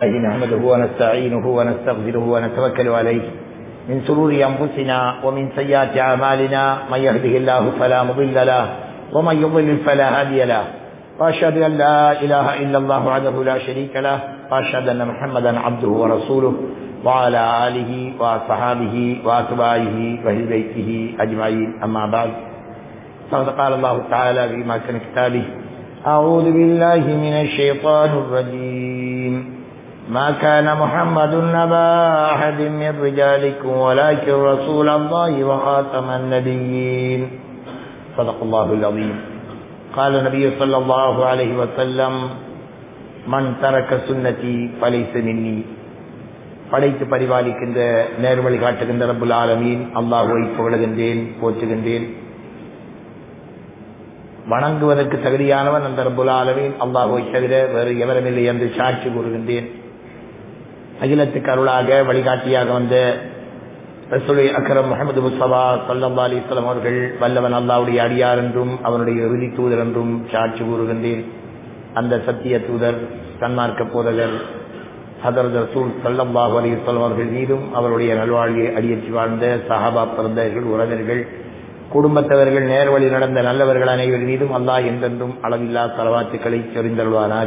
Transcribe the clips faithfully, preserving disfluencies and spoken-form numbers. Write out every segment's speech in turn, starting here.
نحمده ونستعينه ونستغفره ونتوكل عليه من شرور أنفسنا ومن سيئات أعمالنا من يهده الله فلا مضل له ومن يضلل فلا هادي له وأشهد أن لا إله إلا الله وحده لا شريك له وأشهد أن محمدا عبده ورسوله وعلى آله وصحابه وأتباعه وأهل بيته أجمعين أما بعد فقد قال الله تعالى في محكم كتابه أعوذ بالله من الشيطان الرجيم ما كان محمد نبا أحد من رجالكم ولكن رسول الله وخاتم النبيين صدق الله العظيم قال النبي صلى الله عليه وسلم من ترك سنتي فليس مني படைத்து பரிபாலிக்கின்ற நேர்வழி காட்டுகின்ற ரப்புல் ஆலமீன் அல்லாஹ்வை புகழுகின்றேன், போற்றுகின்றேன். வணங்குவதற்கு தகுதியானவன் அந்த ரப்புல் ஆலமீன் அல்லாஹ்வை தவிர வேறு எவருமில்லை என்று சாட்சி கூறுகின்றேன். அகிலத்துக்கு அருளாக வழிகாட்டியாக வந்த ரசூலுல் அக்ரம் முஹம்மது முஸ்தபா ஸல்லல்லாஹு அலைஹி வஸல்லம் அவர்கள் வல்லவன் அல்லாஹ்வுடைய அடியார் என்றும் அவருடைய இறுதி தூதர் என்றும் சாட்சி கூறுகின்றேன். அந்த சத்திய தூதர் சன்மார்க்க போதகர் ஹதரத் ரசூல் ஸல்லல்லாஹு அலைஹி வஸல்லம் அவர்கள் மீதும் அவருடைய நல்வாழ்வை அடியேற்றி வாழ்ந்த சஹாபா பெருந்தகைகள், உறவினர்கள், குடும்பத்தவர்கள், நேர்வழி நடந்த நல்லவர்கள் அனைவர் மீதும் அல்லாஹ் என்றென்றும் அளவில்லா ஸலவாத்துக்களை சொரிந்தருள்வானாக.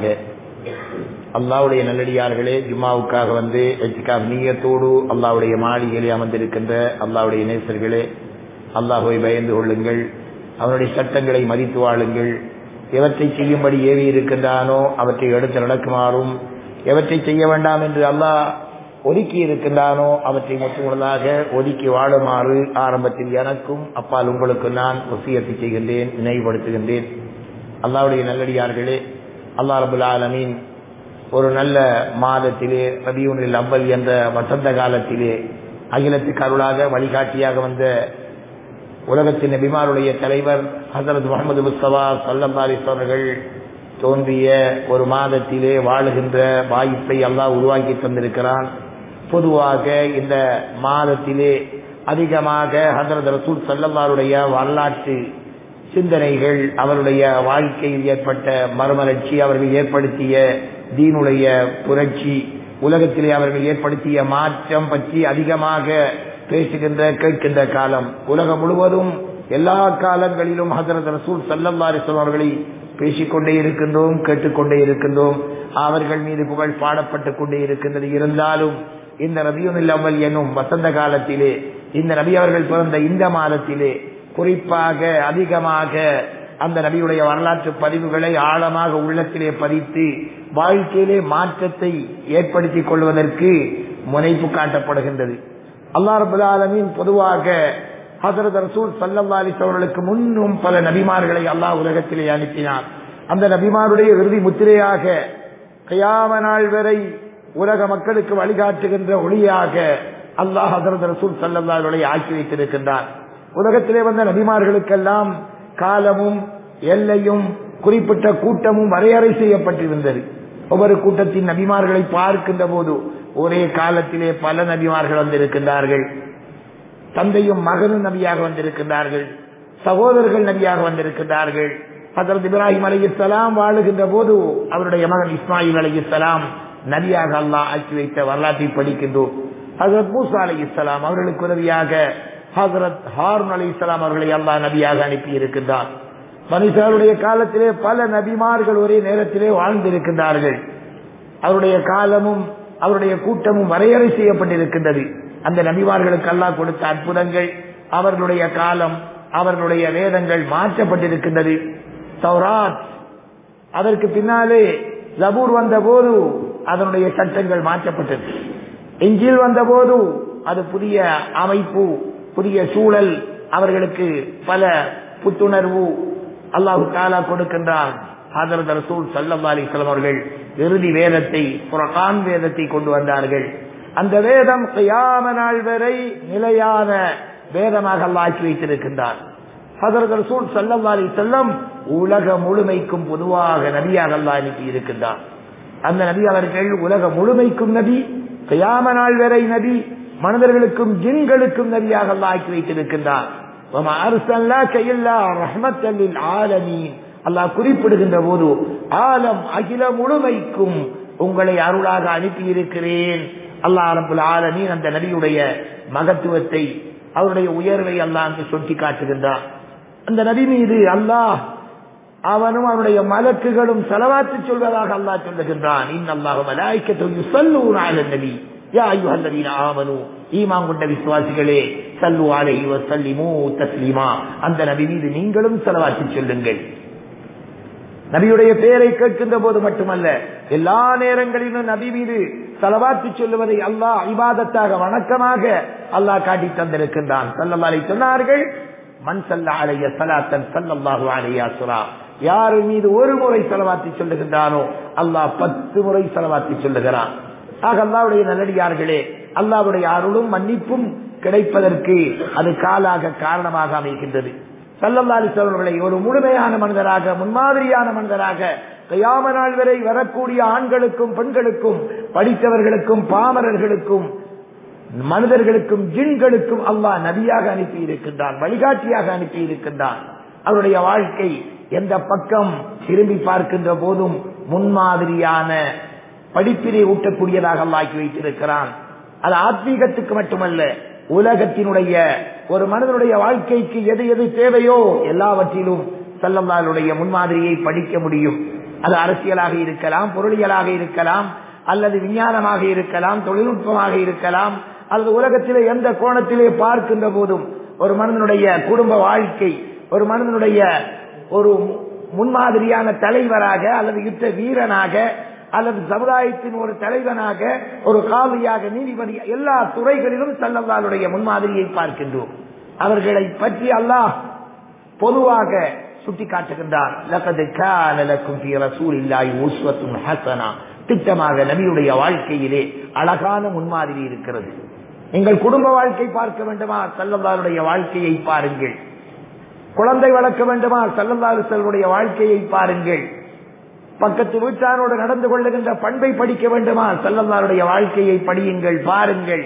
அல்லாஹ்வுடைய நல்லடியார்களே, ஜும்மாவுக்காக வந்து இத்திகாஃப் நிய்யத்தோடு அல்லாஹ்வுடைய மாளிகையிலே அமர்ந்திருக்கின்ற அல்லாஹ்வுடைய நேசர்களே, அல்லாஹ்வை பயந்து கொள்ளுங்கள், அவருடைய சட்டங்களை மதித்து வாழுங்கள். எவற்றை செய்யும்படி ஏவி இருக்கின்றானோ அவற்றை எடுத்து நடக்குமாறும், எவற்றை செய்ய வேண்டாம் என்று அல்லாஹ் ஒதுக்கி இருக்கின்றானோ அவற்றை முற்றுமுழுதாக ஒதுக்கி வாழுமாறு ஆரம்பத்தில் எனக்கும் அப்பால் உங்களுக்கு நான் வசியத்தை செய்கின்றேன், நினைவுபடுத்துகின்றேன். அல்லாஹ்வுடைய நல்லடியார்களே, அல்லாஹ் ரப்பல் ஆலமீன் ஒரு நல்ல மாதத்திலே ரபியுல் அவ்வல் என்ற வசந்த காலத்திலே அகிலத்துக்கு அருளாக வழிகாட்டியாக வந்த உலகத்தின் நபிமாருடைய தலைவர் ஹஸரத் முஹம்மது முஸ்தபா ஸல்லல்லாஹு அலைஹி வஸல்லம் அவர்கள் தோன்றிய ஒரு மாதத்திலே வாழுகின்ற வாய்ப்பை அல்லாஹ் உருவாக்கி தந்திருக்கிறான். பொதுவாக இந்த மாதத்திலே அதிகமாக ஹஸரத் ரசூல் ஸல்லல்லாஹு அலைஹி வஸல்லம் வரலாற்று சிந்தனைகள், அவருடைய வாழ்க்கையில் ஏற்பட்ட மறுமலர்ச்சி, அவர்கள் ஏற்படுத்திய தீனுடைய புரட்சி, உலகத்திலே அவர்கள் ஏற்படுத்திய மாற்றம் பற்றி அதிகமாக பேசுகின்ற கேட்கின்ற காலம். உலகம் முழுவதும் எல்லா காலங்களிலும் ஹஸரத் ரசூல் ஸல்லல்லாஹு அலைஹி வஸல்லம் அவர்களை பேசிக்கொண்டே இருக்கின்றோம், கேட்டுக்கொண்டே இருக்கின்றோம். அவர்கள் மீது புகழ் பாடப்பட்டுக் கொண்டே இருக்கின்றது. இருந்தாலும் இந்த ரபியுல் அவ்வல் என்னும் வசந்த காலத்திலே, இந்த நபி அவர்கள் பிறந்த இந்த மாதத்திலே குறிப்பாக அதிகமாக அந்த நபியுடைய வரலாற்று பதிவுகளை ஆழமாக உள்ளத்திலே பதித்து வாழ்க்கையிலே மாற்றத்தை ஏற்படுத்திக் கொள்வதற்கு முனைப்பு காட்டப்படுகின்றது. அல்லாஹ் ரப்பல் ஆலமீன் பொதுவாக ஹஸரத் ரசூல் ஸல்லல்லாஹு அலைஹி வஸல்லம் அவர்களுக்கு முன்னும் பல நபிமார்களை அல்லாஹ் உலகத்திலே அனுப்பினார். அந்த நபிமாருடைய இறுதி முத்திரையாக கியாம நாள் வரை உலக மக்களுக்கு வழிகாட்டுகின்ற ஒளியாக அல்லாஹ் ஹஸரத் ரசூல் ஸல்லல்லாஹு அலைஹி வஸல்லம் ஆக்கி வைத்திருக்கின்றார். உலகத்திலே வந்த நபிமார்களுக்கெல்லாம் காலமும் எல்லையும் குறிப்பிட்ட கூட்டமும் வரையறை செய்யப்பட்டிருந்தது. ஒவ்வொரு கூட்டத்தின் நபிமார்களை பார்க்கின்ற போது ஒரே காலத்திலே பல நபிமார்கள் வந்திருக்கின்றார்கள். தந்தையும் மகனும் நபியாக வந்திருக்கின்றார்கள், சகோதரர்கள் நபியாக வந்திருக்கின்றார்கள். ஹஸரத் இப்ராஹிம் அலைஹிஸ்ஸலாம் வாழுகின்ற போது அவருடைய மகன் இஸ்மாயில் அலைஹிஸ்ஸலாம் நபியாக அல்லாஹ் ஆக்கி வைத்த வரலாற்றை படிக்கின்றோம். ஹஸரத் மூசா அலைஹிஸ்ஸலாம் அவர்களுக்கு உதவியாக ஹஸரத் ஹாரூன் அலைஹிஸ்ஸலாம் அவர்களை அல்லாஹ் நபியாக அனுப்பி இருக்கின்றார். பனி இஸ்ராயீலுடைய காலத்திலே பல நபிமார்கள் ஒரே நேரத்திலே வாழ்ந்திருக்கின்றார்கள். அவருடைய காலமும் அவருடைய கூட்டமும் வரையறை செய்யப்பட்டிருக்கின்றது. அந்த நபிமார்களுக்கு அல்லாஹ் கொடுத்த அற்புதங்கள், அவர்களுடைய காலம், அவர்களுடைய வேதங்கள் மாற்றப்பட்டிருக்கின்றது. தௌராத், அதற்கு பின்னாலே ஜபூர் வந்த போது அதனுடைய சட்டங்கள் மாற்றப்பட்டது. இன்ஜீல் வந்த போது அது புதிய அமைப்பு, புதிய சூழல், அவர்களுக்கு பல புத்துணர்வு அல்லாஹ் தஆலா கொடுக்கின்றார். ஹஸரத் ரசூல் ஸல்லல்லாஹு அலைஹி வஸல்லம் அவர்கள் இறுதி வேதத்தை, குர்ஆன் வேதத்தை கொண்டு வந்தார்கள். அந்த வேதம் கியாம நாள் வரை நிலையான வேதமாக அல்லாஹ் ஆக்கி வைத்திருக்கின்றார். ஹஸரத் ரசூல் ஸல்லல்லாஹு அலைஹி வஸல்லம் உலக முழுமைக்கும் பொதுவாக நபியாக அல்லாஹ் அனுப்பி இருக்கின்றார். அந்த நபி அவர்கள் உலக முழுமைக்கும் நபி, கியாம நாள் வரை நபி, மனிதர்களுக்கும் ஜின்களுக்கும் நபியாக அல்லாஹ் ஆக்கி வைத்திருக்கின்றார். வமா அர்ஸல்னாக இல்லா ரஹ்மத்தல் லில் ஆலமீன், அல்லாஹ் குறிப்பிடுகின்ற போது ஆலம் அகில முழுமைக்கும் உங்களை அருளாக அனுப்பி இருக்கிறேன். அல்லாஹ் ரப்பல் ஆலமீன் அந்த நபியுடைய மகத்துவத்தை, அவருடைய உயர்வை அல்லாஹ் அங்கு சுட்டி காட்டுகின்றான். அந்த நபி மீது அல்லாஹ் அவனும் அவருடைய மலக்குகளும் ஸலவாத்து சொல்வதாக அல்லாஹ் சொல்லுகின்றான். இன்னல்லாஹு மலாயிகத்துஹு யுஸல்லூன அலன் நபி யா அய்யுஹல்லதீன ஆமனூ, ஈமான் கொண்ட விசுவாசிகளே, ஸல்லு அலைஹி வஸல்லிமூ தஸ்லீமா, அந்த நபி மீது நீங்களும் ஸலவாத்து சொல்லுங்கள். நபியுடைய பெயரை கேட்கின்ற போது மட்டுமல்ல, எல்லா நேரங்களிலும் நபி மீது ஸலவாத்து சொல்லுவதை அல்லாஹ் இபாதத்தாக, வணக்கமாக அல்லாஹ் காட்டி தந்திருக்கின்றான். ஸல்லல்லாஹு அலைஹி சொன்னார்கள், மன் ஸல்ல அலைய ஸலாத்தன் ஸல்லல்லாஹு அலைஹி வஸல்லம், யார் மீது ஒரு முறை ஸலவாத்து சொல்லுகின்றானோ அல்லாஹ் பத்து முறை ஸலவாத்து சொல்லுகிறான். ஆக அல்லாஹ்வுடைய நல்லடியார்களே, அல்லாஹ்வுடைய அருளும் மன்னிப்பும் கிடைப்பதற்கு அது காலாக காரணமாக அமைகின்றது. ஸல்லல்லாஹு அலைஹி வஸல்லம் அவர்களை ஒரு முழுமையான மனிதராக, முன்மாதிரியான மனிதராக, கியாம நாள் வரை வரக்கூடிய ஆண்களுக்கும் பெண்களுக்கும், படித்தவர்களுக்கும் பாமரர்களுக்கும், மனிதர்களுக்கும் ஜின்களுக்கும் அல்லாஹ் நபியாக அனுப்பி இருக்கின்றான், வழிகாட்டியாக அனுப்பி இருக்கின்றான். அவருடைய வாழ்க்கை எந்த பக்கம் திரும்பி பார்க்கின்ற போதும் முன்மாதிரியான படிப்பினை ஊட்டக்கூடியதாக அல்லாஹ் வைத்திருக்கிறான். அது ஆத்மீகத்துக்கு மட்டுமல்ல, உலகத்தினுடைய ஒரு மனிதனுடைய வாழ்க்கைக்கு எது எது தேவையோ எல்லாவற்றிலும் ஸல்லல்லாஹுடைய முன்மாதிரியை படிக்க முடியும். அது அரசியலாக இருக்கலாம், பொருளியலாக இருக்கலாம், அல்லது விஞ்ஞானமாக இருக்கலாம், தொழில்நுட்பமாக இருக்கலாம், அல்லது உலகத்திலே எந்த கோணத்திலே பார்க்கின்ற போதும் ஒரு மனிதனுடைய குடும்ப வாழ்க்கை, ஒரு மனிதனுடைய ஒரு முன்மாதிரியான தலைவராக, அல்லது யுத்த வீரனாக, அல்லது சமுதாயத்தின் ஒரு தலைவனாக, ஒரு காவியாக, நீதிபதி, எல்லா துறைகளிலும் ஸல்லல்லாஹுடைய முன்மாதிரியை பார்க்கின்றோம். அவர்களை பற்றி அல்லாஹ் பொதுவாக சுட்டி காட்டுகின்றான். லகத் கான லக்கும் ஃபீ ரசூலில்லாஹி உஸ்வத்துன் ஹஸனா, திட்டமாக நபியுடைய வாழ்க்கையிலே அழகான முன்மாதிரி இருக்கிறது. நீங்கள் குடும்ப வாழ்க்கை பார்க்க வேண்டுமா, ஸல்லல்லாஹுடைய வாழ்க்கையை பாருங்கள். குழந்தை வளர்க்க வேண்டுமா, ஸல்லல்லாஹு அலைஹி வஸல்லம் வாழ்க்கையை பாருங்கள். பக்கத்து வீட்டாரோடு நடந்து கொள்ளுகின்ற பண்பை படிக்க வேண்டுமா, ஸல்லல்லாஹுடைய வாழ்க்கையை படியுங்கள், பாருங்கள்.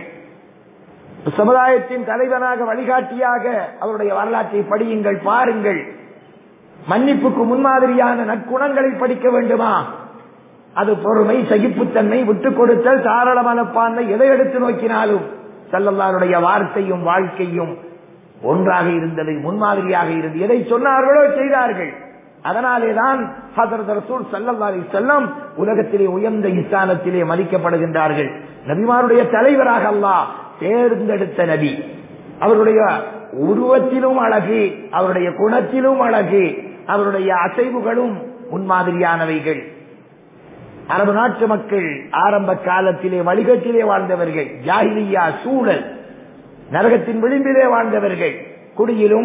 சமுதாயத்தின் தலைவனாக, வழிகாட்டியாக அவருடைய வரலாற்றை படியுங்கள், பாருங்கள். மன்னிப்புக்கு முன்மாதிரியான நற்குணங்களை படிக்க வேண்டுமா, அது பொறுமை, சகிப்புத்தன்மை, விட்டுக் கொடுத்தல், தாராள மனப்பான்மை, எதை எடுத்து நோக்கினாலும் ஸல்லல்லாஹுடைய வார்த்தையும் வாழ்க்கையும் ஒன்றாக இருந்தது, முன்மாதிரியாக இருந்தது. எதை சொன்னார்களோ செய்தார்கள். அதனாலேதான் ஹஜ்ரத் ரசூல் ஸல்லல்லாஹு அலைஹி வஸல்லம் உலகத்திலே உயர்ந்த ஸ்தானத்திலே மதிக்கப்படுகின்றார்கள். நபிமாருடைய தலைவராக அல்லாஹ் தேர்ந்தெடுத்த நபி. அவருடைய உருவத்திலும் அழகு, அவருடைய குணத்திலும் அழகு, அவருடைய அசைவுகளும் முன்மாதிரியானவைகள். அரபு நாட்டு மக்கள் ஆரம்ப காலத்திலே வழிகட்டிலே வாழ்ந்தவர்கள், ஜாஹிலியா சூழல், நரகத்தின் விளிம்பிலே வாழ்ந்தவர்கள், குடியிலும்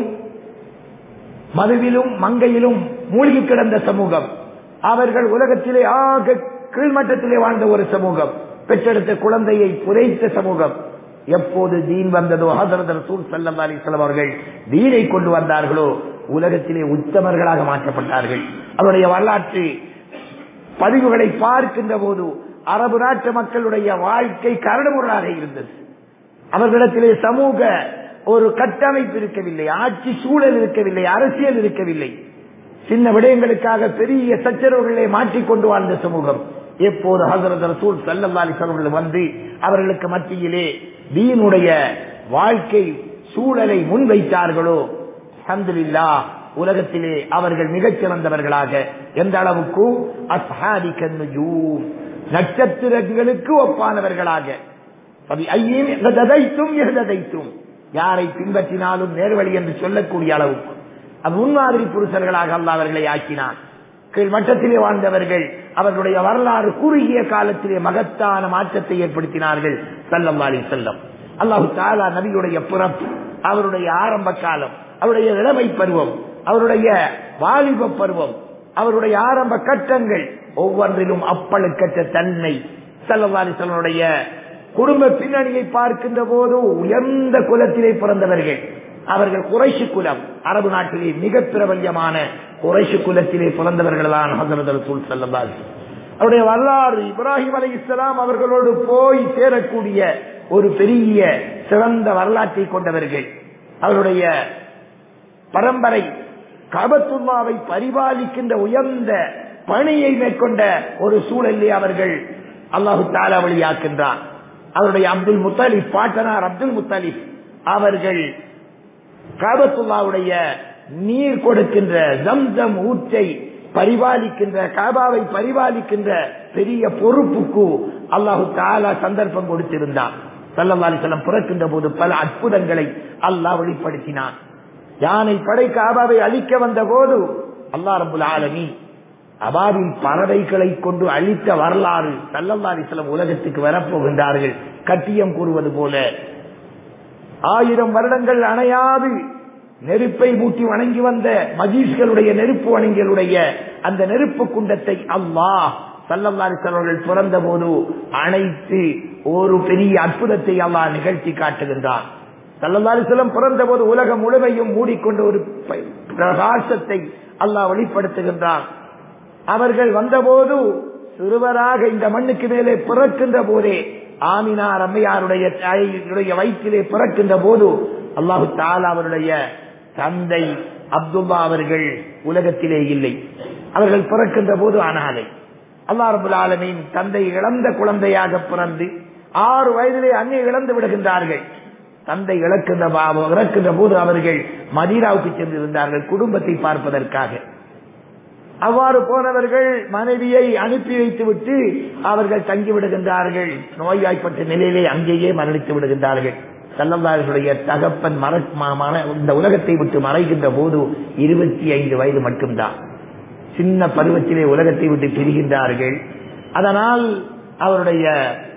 மதுவிலும் மங்கையிலும் மூழ்கி கிடந்த சமூகம். அவர்கள் உலகத்திலே ஆக கீழ்மட்டத்திலே வாழ்ந்த ஒரு சமூகம், பெற்றெடுத்த குழந்தையை புதைத்த சமூகம். எப்போது தீன் வந்ததோ, ஹஜ்ரத் ரசூல் ஸல்லல்லாஹு அலைஹி வஸல்லம் அவர்கள் தீனை கொண்டு வந்தார்களோ உலகத்திலே உத்தமர்களாக மாற்றப்பட்டார்கள். அவருடைய வரலாற்று பதிவுகளை பார்க்கின்ற போது அரபு நாட்டு மக்களுடைய வாழ்க்கை கரடுமுரடாக இருந்தது. அவர்களிடத்திலே சமூக ஒரு கட்டமைப்பு இருக்கவில்லை, ஆட்சி சூழல் இருக்கவில்லை, அரசியல் இருக்கவில்லை. சின்ன விடயங்களுக்காக பெரிய சச்சரவுகளை மாற்றிக்கொண்டு வாழ்ந்த சமூகம். எப்போது ஹஜ்ரத் ரசூல் ஸல்லல்லாஹு அலைஹி வஸல்லம் வந்து அவர்களுக்கு மத்தியிலே தீனுடைய வாழ்க்கை சூழலை முன்வைத்தார்களோ, அல்ஹம்துலில்லாஹ், உலகத்திலே அவர்கள் மிகச் சிறந்தவர்களாக, எந்த அளவுக்கு அஸ்ஹாபிகன் நுஜூம், நட்சத்திரங்களுக்கு ஒப்பானவர்களாக, யாரை பின்பற்றினாலும் நேர்வழி என்று சொல்லக்கூடிய அளவுக்கு முன்மாதிரி புருஷர்களாக அல்லாஹ் அவர்களை ஆக்கினான். கீழ் மட்டத்திலே வாழ்ந்தவர்கள் அவர்களுடைய வரலாறு குறுகிய காலத்திலே மகத்தான மாற்றத்தை ஏற்படுத்தினார்கள். ஸல்லல்லாஹு அலைஹி வஸல்லம் அல்லாஹ் தஆலா நபியுடைய பிறப்பு, அவருடைய ஆரம்ப காலம், அவருடைய இளமை பருவம், அவருடைய வாலிப பருவம், அவருடைய ஆரம்ப கட்டங்கள் ஒவ்வொன்றிலும் அப்பழுக்கற்ற தன்மை. ஸல்லல்லாஹு அலைஹி வஸல்லம் குடும்ப பின்னணியை பார்க்கின்ற போது உயர்ந்த குலத்திலே பிறந்தவர்கள். அவர்கள் குறைஷி குலம், அரபு நாட்டிலே மிக பிரபல்யமான குறைஷி குலத்திலே பிறந்தவர்கள் தான் ஹஜ்ரத் ரசூல் ஸல்லல்லாஹு அலைஹி வஸல்லம். அவருடைய வரலாறு இப்ராஹிம் அலைஹிஸ்ஸலாம் அவர்களோடு போய் சேரக்கூடிய ஒரு பெரிய சிறந்த வரலாற்றை கொண்டவர்கள். அவருடைய பரம்பரை கஅபத்துல்லாவை பரிபாலிக்கின்ற உயர்ந்த பணியை மேற்கொண்ட ஒரு சூழலை அவர்கள் அல்லாஹு தஆலா வழியாக்கின்றார். அவருடைய அப்துல் முத்தலிப் பாட்டனார் அப்துல் முத்தலிப் அவர்கள் காபத்துல்லாவுடைய நீர் கொடுக்கின்ற ஜம்சம் ஊற்றை பரிபாலிக்கின்ற காபாவை பரிபாலிக்கின்ற பெரிய பொறுப்புக்கு அல்லாஹு தஆலா சந்தர்ப்பம் கொடுத்திருந்தார். ஸல்லல்லாஹு அலைஹி வஸல்லம் பிறக்கின்ற போது பல அற்புதங்களை அல்லாஹ் வெளிப்படுத்தினான். யானை படை காபாவை அழிக்க வந்த போது அல்லாஹ் ரப்பல் ஆலமீன் அபாவில் பறவைகளை கொண்டு அழித்த வரலாறு ஸல்லல்லாஹு அலைஹி வஸல்லம் உலகத்துக்கு வரப்போகின்றார்கள். கட்டியம் கூறுவது போல ஆயிரம் வருடங்கள் அணையாது நெருப்பை மூட்டி வணங்கி வந்த மஜீஸ்களுடைய நெருப்பு வணங்கிகளுடைய அந்த நெருப்பு குண்டத்தை அல்லாஹ் ஸல்லல்லாஹு அலைஹி வஸல்லம் பிறந்த போது அனைத்து ஒரு பெரிய அற்புதத்தை அல்லாஹ் நிகழ்த்தி காட்டுகின்றான். ஸல்லல்லாஹு அலைஹி வஸல்லம் பிறந்த போது உலகம் முழுமையும் மூடிக்கொண்ட ஒரு பிரகாசத்தை அல்லாஹ் வெளிப்படுத்துகின்றான். அவர்கள் வந்தபோது சிறுவராக இந்த மண்ணுக்கு மேலே பிறக்கின்ற போதே ஆமினா ரம்மையாருடைய தாயுடைய வயிற்றிலே பிறக்கின்ற போது அல்லாஹு தஆலா அவருடைய தந்தை அப்துல்லா அவர்கள் உலகத்திலே இல்லை. அவர்கள் பிறக்கின்ற போது அனாதை. அல்லாஹ் ரப்பல் ஆலமீன் தந்தை இழந்த குழந்தையாக பிறந்து ஆறு வயதிலே அன்னை இழந்து விடுகின்றார்கள். தந்தை இழக்கின்ற இறக்கின்ற போது அவர்கள் மதீனாவுக்கு சென்றிருந்தார்கள் குடும்பத்தை பார்ப்பதற்காக. அவ்வாறு போனவர்கள் மனைவியை அனுப்பி வைத்து விட்டு அவர்கள் தங்கிவிடுகின்றார்கள். நோய்வாய்ப்பட்ட நிலையிலே அங்கேயே மரணித்து விடுகின்றார்கள். ஸல்லல்லாஹுடைய தகப்பன் இந்த உலகத்தை விட்டு மறைகின்ற போது இருபத்தி ஐந்து வயது மட்டும்தான். சின்ன பருவத்திலே உலகத்தை விட்டு பிரிகின்றார்கள். அதனால் அவருடைய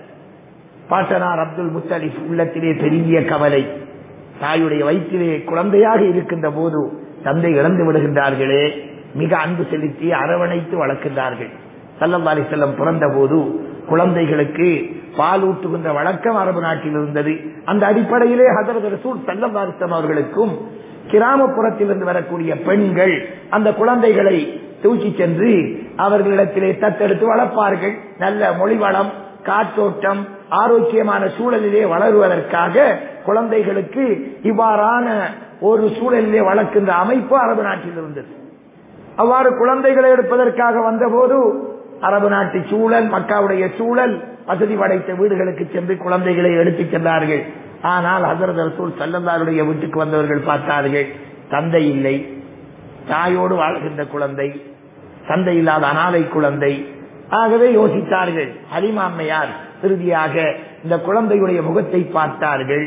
பாட்டனார் அப்துல் முத்தலிப் உள்ளத்திலே பெரிய கவலை. தாயுடைய வயிற்றிலே குழந்தையாக இருக்கின்ற போது தந்தை இழந்து விடுகின்றார்களே, மிக அன்பு செலுத்தி அரவணைத்து வளர்க்கின்றார்கள். ஸல்லல்லாஹு அலைஹி வஸல்லம் பிறந்த போது குழந்தைகளுக்கு பால் ஊட்டுகின்ற வழக்கம் அரபு நாட்டில் இருந்தது. அந்த அடிப்படையிலே ஹஜ்ரத் ரசூல் ஸல்லல்லாஹு அலைஹி வஸல்லம் அவர்களுக்கும் கிராமப்புறத்திலிருந்து வரக்கூடிய பெண்கள் அந்த குழந்தைகளை தூக்கி சென்று அவர்களிடத்திலே தத்தெடுத்து வளர்ப்பார்கள். நல்ல மொழிவளம், காற்றோட்டம், ஆரோக்கியமான சூழலிலே வளருவதற்காக குழந்தைகளுக்கு இவ்வாறான ஒரு சூழலிலே வளர்க்கின்ற அமைப்பு அரபு நாட்டில் இருந்தது. அவ்வாறு குழந்தைகளை எடுப்பதற்காக வந்தபோது அரபு நாட்டு சூழல், மக்காவுடைய சூழல், வசதி படைத்த வீடுகளுக்கு சென்று குழந்தைகளை எடுத்துச் சென்றார்கள். ஆனால் ஹஜ்ரத் ரசூல் ஸல்லல்லாஹு அலைஹி வீட்டுக்கு வந்தவர்கள் பார்த்தார்கள், தந்தை இல்லை, தாயோடு வாழ்கின்ற குழந்தை, தந்தை இல்லாத அனாதை குழந்தை. ஆகவே யோசித்தார்கள். ஹலீமா அம்மையார் இறுதியாக இந்த குழந்தையுடைய முகத்தை பார்த்தார்கள்.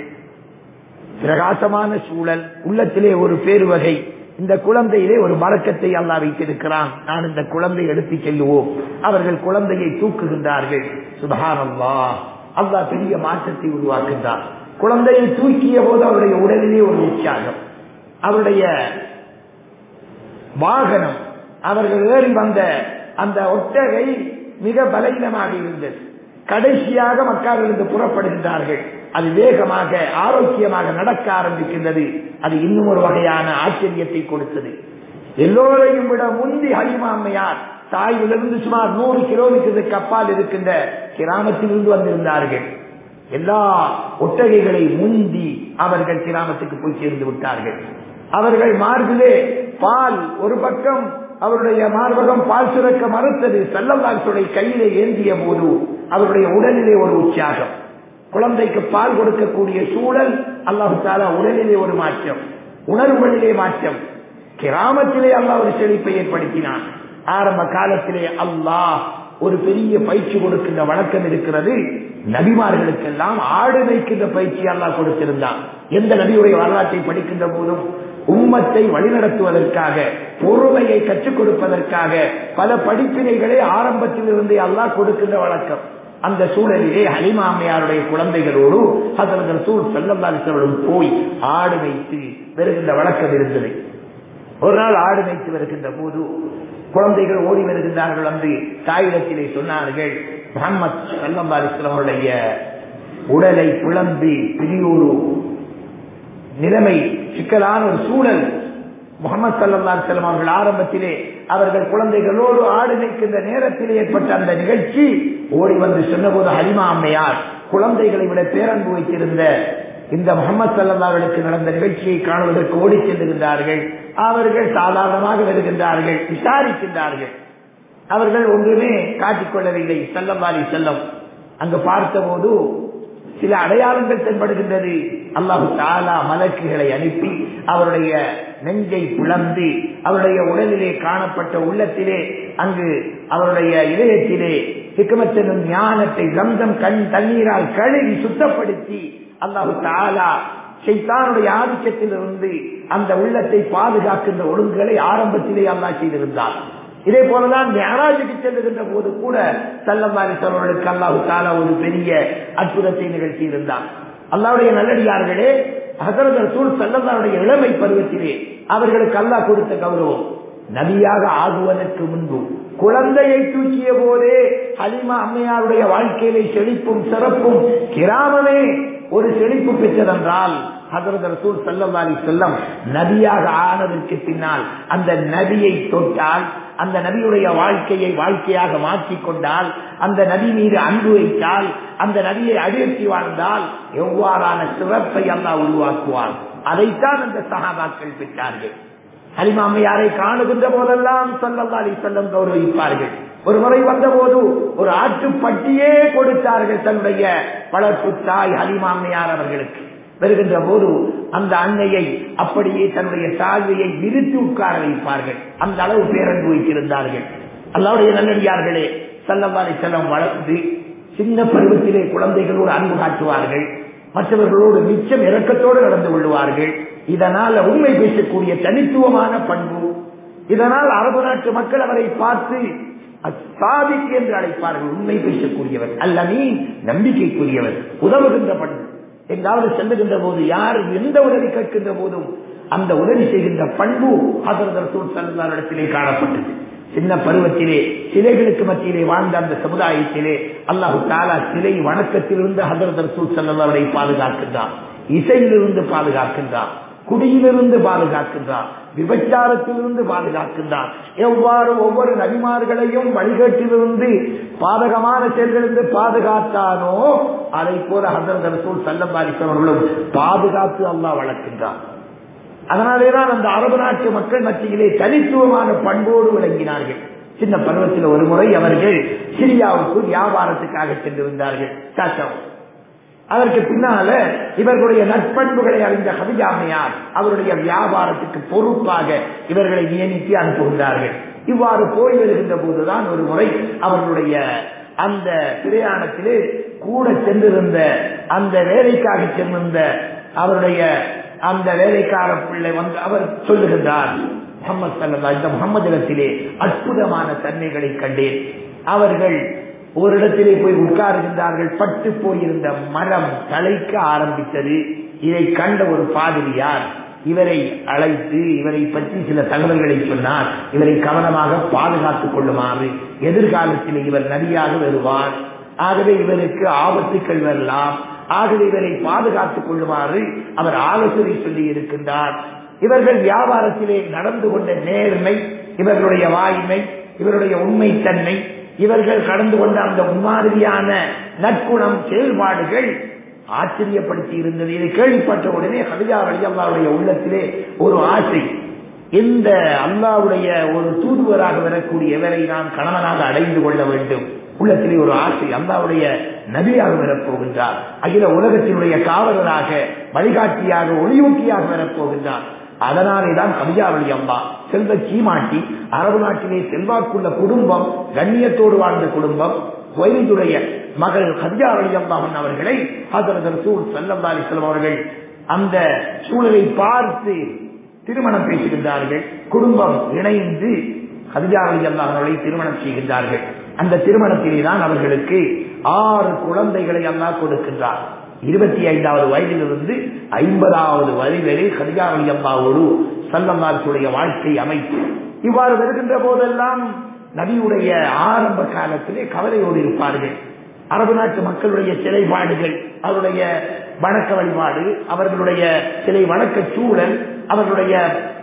பிரகாசமான சூழல், உள்ளத்திலே ஒரு பேருவகை, இந்த குழந்தையிலே ஒரு மறக்கத்தை அல்லாஹ் வைத்திருக்கிறான், நான் இந்த குழந்தை எடுத்து செல்லுவோம். அவர்கள் குழந்தையை தூக்குகின்றார்கள். சுப்ஹானல்லாஹ், அல்லாஹ் பெரிய மாற்றத்தை உருவாக்குகின்றார். குழந்தையை தூக்கிய போது அவருடைய உடலிலே ஒரு உற்சாகம். அவருடைய வாகனம், அவர்கள் ஏறி வந்த அந்த ஒட்டகை மிக பலவீனமாக இருந்தது. கடைசியாக மக்காவிலிருந்து புறப்படுகின்றார்கள். அது வேகமாக ஆரோக்கியமாக நடக்க ஆரம்பிக்கின்றது. அது இன்னும் ஒரு வகையான ஆச்சரியத்தை கொடுத்தது. எல்லோரையும் விட முந்தி ஹலீமா அம்மையார் தாயிலிருந்து சுமார் நூறு கிலோமீட்டருக்கு அப்பால் இருக்கின்ற கிராமத்திலிருந்து வந்திருந்தார்கள். எல்லா ஒட்டகைகளை முந்தி அவர்கள் கிராமத்துக்கு போய் சேர்ந்து விட்டார்கள். அவர்கள் மார்பிலே பால், ஒரு பக்கம் அவருடைய மார்பகம் பால் சுரக்க மறுத்தது. ஸல்லல்லாஹு கையிலே ஏந்திய போது அவருடைய உடலிலே ஒரு உற்சாகம். குழந்தைக்கு பால் கொடுக்கக்கூடிய சூழல், அல்லாஹு தஆலா உடலிலே ஒரு மாற்றம், உணர்வுகளிலே மாற்றம். கிராமத்திலே அல்லாஹ் ஒரு செழிப்பை ஏற்படுத்தினான். ஆரம்ப காலத்திலே அல்லாஹ் ஒரு பெரிய பயிற்சி கொடுக்கின்ற வழக்கம் இருக்கிறது. நபிமார்களுக்கெல்லாம் ஆடு மேய்க்கின்ற பயிற்சி அல்லாஹ் கொடுத்திருந்தான். எந்த நபியுடைய வரலாற்றை படிக்கின்ற போதும் உம்மத்தை வழிநடத்துவதற்காக, பொறுமையை கற்றுக் கொடுப்பதற்காக பல படிப்பினைகளை ஆரம்பத்தில் இருந்தே அல்லாஹ் கொடுக்கின்ற வழக்கம். அந்த சூழலிலே ஹலீமா அம்மையாருடைய குழந்தைகளோடு ஹஜ்ரத் ரசூல் ஸல்லல்லாஹு அலைஹி வஸல்லம் போய் ஆடு மேய்த்து வருகின்ற வழக்கம் இருந்தது. ஒரு நாள் ஆடு மேய்த்து வருகின்ற போது குழந்தைகள் ஓடி வருகின்றார்கள். வந்து தாயிடத்திலே சொன்னார்கள், முஹம்மது ஸல்லல்லாஹு அலைஹி வஸல்லம் அவருடைய உடலை பிளந்து பிரியோடு நிலைமை, சிக்கலான ஒரு சூழல். முஹம்மது ஸல்லல்லாஹு அலைஹி வஸல்லம் அவர்கள் ஆரம்பத்திலே அவர்கள் குழந்தைகளோடு ஆடு மேய்க்கின்ற நேரத்தில் ஏற்பட்ட அந்த நிகழ்ச்சி ஓடி வந்து சொன்னபோது ஹலீமா அம்மையார் குழந்தைகளை விட பேரன்பு வைத்திருந்த இந்த முஹம்மது ஸல்லல்லாஹு அலைஹி வஸல்லம் நடந்த நிகழ்ச்சியை காணுவதற்கு ஓடி செல்லுகின்றார்கள். அவர்கள் சாதாரணமாக வருகின்றார்கள், விசாரிக்கின்றார்கள். அவர்கள் ஒன்றுமே காட்டிக்கொள்ளவில்லை. ஸல்லல்லாஹு அலைஹி வஸல்லம் அங்கு பார்த்தபோது சில அடையாளங்கள் தென்படுகின்றது. அல்லாஹு தஆலா மலக்குகளை அனுப்பி அவருடைய நெஞ்சை பிளந்து அவருடைய உடலிலே காணப்பட்ட உள்ளத்திலே அங்கு அவருடைய இதயத்திலே ஹிக்மத்தின் ஞானத்தை ஜம்சம் கண் தண்ணீரால் கழுவி சுத்தப்படுத்தி அல்லாஹு தஆலா ஷைத்தானுடைய ஆதிக்கத்திலிருந்து அந்த உள்ளத்தை பாதுகாக்கின்ற ஒழுங்குகளை ஆரம்பத்திலே அல்லாஹ் செய்திருந்தார். இதே போலதான் மிஅராஜுக்கு செல்லுகின்ற போது கூட ஸல்லல்லாஹு அலைஹி வஸல்லம் அவர்களுக்கு அல்லாஹ் தஆலா ஒரு பெரிய அற்புதத்தை நிகழ்த்தி இருந்தார். அல்லாஹ்வுடைய நல்லடியார்களே, ஹஜ்ரத் ரசூல் ஸல்லல்லாஹு அலைஹி வஸல்லம் இளமை பருவத்திலே அவர்களுக்கு அல்லாஹ் கொடுத்த கௌரவம், நபியாக ஆகுவதற்கு முன்பு குழந்தையை தூக்கிய போதே ஹலீமா அம்மையாருடைய வாழ்க்கையிலே செழிப்பும் சிறப்பும் கிராமமே ஒரு செழிப்பு பெற்றதென்றால் ஹஜ்ரத் ரசூல் ஸல்லல்லாஹு அலைஹி வஸல்லம் நபியாக ஆனதற்கு பின்னால் அந்த நபியை தொட்டால், அந்த நபியுடைய வாழ்க்கையை வாழ்க்கையாக மாற்றிக் கொண்டால், அந்த நபி மீது அன்பு வைத்தால், அந்த நபியை அடியேற்றி வாழ்ந்தால் எவ்வாறான சிறப்பை அல்லாஹ் உருவாக்குவார். அதைத்தான் அந்த சஹாபாக்கள் பெற்றார்கள். ஹலீமா அம்மையாரை காணுகின்ற போதெல்லாம் ஸல்லல்லாஹு அலைஹி வஸல்லம் கௌரவிப்பார்கள். ஒரு முறை வந்த போது ஒரு ஆட்டுப்பட்டியே கொடுத்தார்கள் தன்னுடைய வளர்ப்பு தாய் ஹலீமா அம்மையார் அவர்களுக்கு. வருகின்ற போது அந்த அன்னையை அப்படியே தன்னுடைய தாழ்வையை விரித்து உட்கார வைப்பார்கள். அந்த அளவு பேரன்பு வைத்திருந்தார்கள். அல்லாஹ்வுடைய நல்லடியார்களே, ஸல்லல்லாஹு அலைஹி வஸல்லம் வளர்ந்து சின்ன பருவத்திலே குழந்தைகளோடு அன்பு காட்டுவார்கள். மற்றவர்களோடு மிச்சம் இரக்கத்தோடு நடந்து கொள்வார்கள். இதனால் உண்மை பேசக்கூடிய தனித்துவமான பண்பு. இதனால் அரபு நாட்டு மக்கள் அவரை பார்த்து சாதிக் என்று அழைப்பார்கள். உண்மை பேசக்கூடியவர், அல்லமீன், நம்பிக்கைக்குரியவர், உதவுகின்ற பண்பு. எங்காவது செல்லுகின்ற போது யார் எந்த உதவி கேட்கின்ற போதும் அந்த உதவி செய்கின்ற பண்பு ஹஜ்ரத் ரசூல் ஸல்லல்லாஹு அலைஹி வஸல்லம் காணப்பட்டது. சின்ன பருவத்திலே சிலைகளுக்கு மத்தியிலே வாழ்ந்த அந்த சமுதாயத்திலே அல்லாஹு தஆலா சிலை வணக்கத்திலிருந்து ஹஜ்ரத் ரசூல் ஸல்லல்லாஹு அலைஹி வஸல்லம் பாதுகாக்கின்றார். இசையிலிருந்து பாதுகாக்கின்றார், குடியிலிருந்து பாதுகாக்கின்றார், விபச்சாரத்திலிருந்து பாதுகாக்கின்றார். எவ்வாறு ஒவ்வொரு நபிமார்களையும் வழிகேட்டிலிருந்து பாதகமான செயல்களிலிருந்து பாதுகாத்தானோ அதை போல ஹஜ்ரத் ரசூல் ஸல்லல்லாஹு அலைஹி வஸல்லம் அவர்களும் பாதுகாத்து அல்லாஹ் வளர்க்கின்றார். அதனாலேதான் அந்த அரபு நாட்டு மக்கள் மத்தியிலே தனித்துவமான பண்போடு விளங்கினார்கள். சின்ன பருவத்தில் ஒரு முறை அவர்கள் சிரியாவுக்கு வியாபாரத்துக்காக சென்று வந்தார்கள். சாச்சம் அதற்கு பின்னால இவர்களுடைய நற்பண்புகளை அறிந்த ஹதீஜா அம்மையார் அவருடைய வியாபாரத்துக்கு பொறுப்பாக இவர்களை நியமித்து அனுப்புகின்றார்கள். இவ்வாறு போய் வருகின்ற போதுதான் ஒரு முறை அவர்களுடைய அந்த பிரயாணத்திலே கூட சென்றிருந்த அந்த வேலைக்காக சென்றிருந்த அவருடைய அந்த வேலைக்கார பிள்ளை வந்து அவர் சொல்லுகின்றார், முஹம்மது ஸல்லல்லாஹு இந்த முஹம்மது இடத்திலே அற்புதமான தன்மைகளை கண்டேன். அவர்கள் ஒரு இடத்திலே போய் உட்காருகின்றார்கள். பட்டு போயிருந்த மரம் தழைக்க ஆரம்பித்தது. இதை கண்ட ஒரு பாதிரியார் இவரை அழைத்து இவரை பற்றி சில தகவல்களை சொன்னார். இவரை கவனமாக பாதுகாத்துக் கொள்ளுமாறு, எதிர்காலத்தில் இவர் நபியாக வருவார், ஆகவே இவருக்கு ஆபத்துக்கள் வரலாம், ஆகவே இவரை பாதுகாத்துக் கொள்ளுமாறு அவர் ஆலோசனை சொல்லி இருக்கின்றார். இவர்கள் வியாபாரத்திலே நடந்து கொண்ட நேர்மை, இவர்களுடைய வாய்மை, இவருடைய உண்மைத்தன்மை, இவர்கள் கடந்து கொண்ட அந்த முன்மாதிரியான நற்குணம், செயல்பாடுகள் ஆச்சரியப்படுத்தி இருந்தது. இதை கேள்விப்பட்ட உடனே ஹதீஜா ரலியல்லாஹுடைய உள்ளத்திலே ஒரு ஆசை, இந்த அல்லாஹ்வுடைய ஒரு தூதுவராக வரக்கூடிய இவரை நான் கணவனாக அடைந்து கொள்ள வேண்டும். உள்ளத்திலே ஒரு ஆசை, அல்லாஹ்வுடைய நபியாக வரப்போகின்றார், அகில உலகத்தினுடைய காவலராக, வழிகாட்டியாக, ஒளியூட்டியாக வரப்போகின்றார். அதனாலேதான் ஹதீஜா ரலியல்லாஹு செல்வ சீமாட்டி, அரபு நாட்டிலே செல்வாக்குள்ள குடும்பம், கண்ணியத்தோடு வாழ்ந்த குடும்பம், வைதுடைய மகள் ஹதீஜா ரலியல்லாஹு அன்ஹா அவர்களை ஹஜ்ரத் ரசூல் ஸல்லல்லாஹு அலைஹி வஸல்லம் அவர்கள் அந்த சூழலை பார்த்து திருமணம் பேசுகின்றார்கள். குடும்பம் இணைந்து ஹதீஜா ரலியல்லாஹு அன்ஹாவை திருமணம் செய்கின்றார்கள். அந்த திருமணத்திலே தான் அவர்களுக்கு ஆறு குழந்தைகளை அல்லாஹ் கொடுக்கின்றார். இருபத்தி ஐந்தாவது வயதிலிருந்து ஐம்பதாவது வயது வரை ஹதீஜா ரலியல்லாஹு ஸல்லல்லாஹு வாழ்க்கை அமைப்பு. இவ்வாறு வருகின்ற போதெல்லாம் நபியுடைய ஆரம்ப காலத்திலே கவலையோடு இருப்பார்கள். அரபு நாட்டு மக்களுடைய சிலைப்பாடுகள், அவருடைய வணக்க வழிபாடு, அவர்களுடைய சிலை வணக்க சூழல், அவர்களுடைய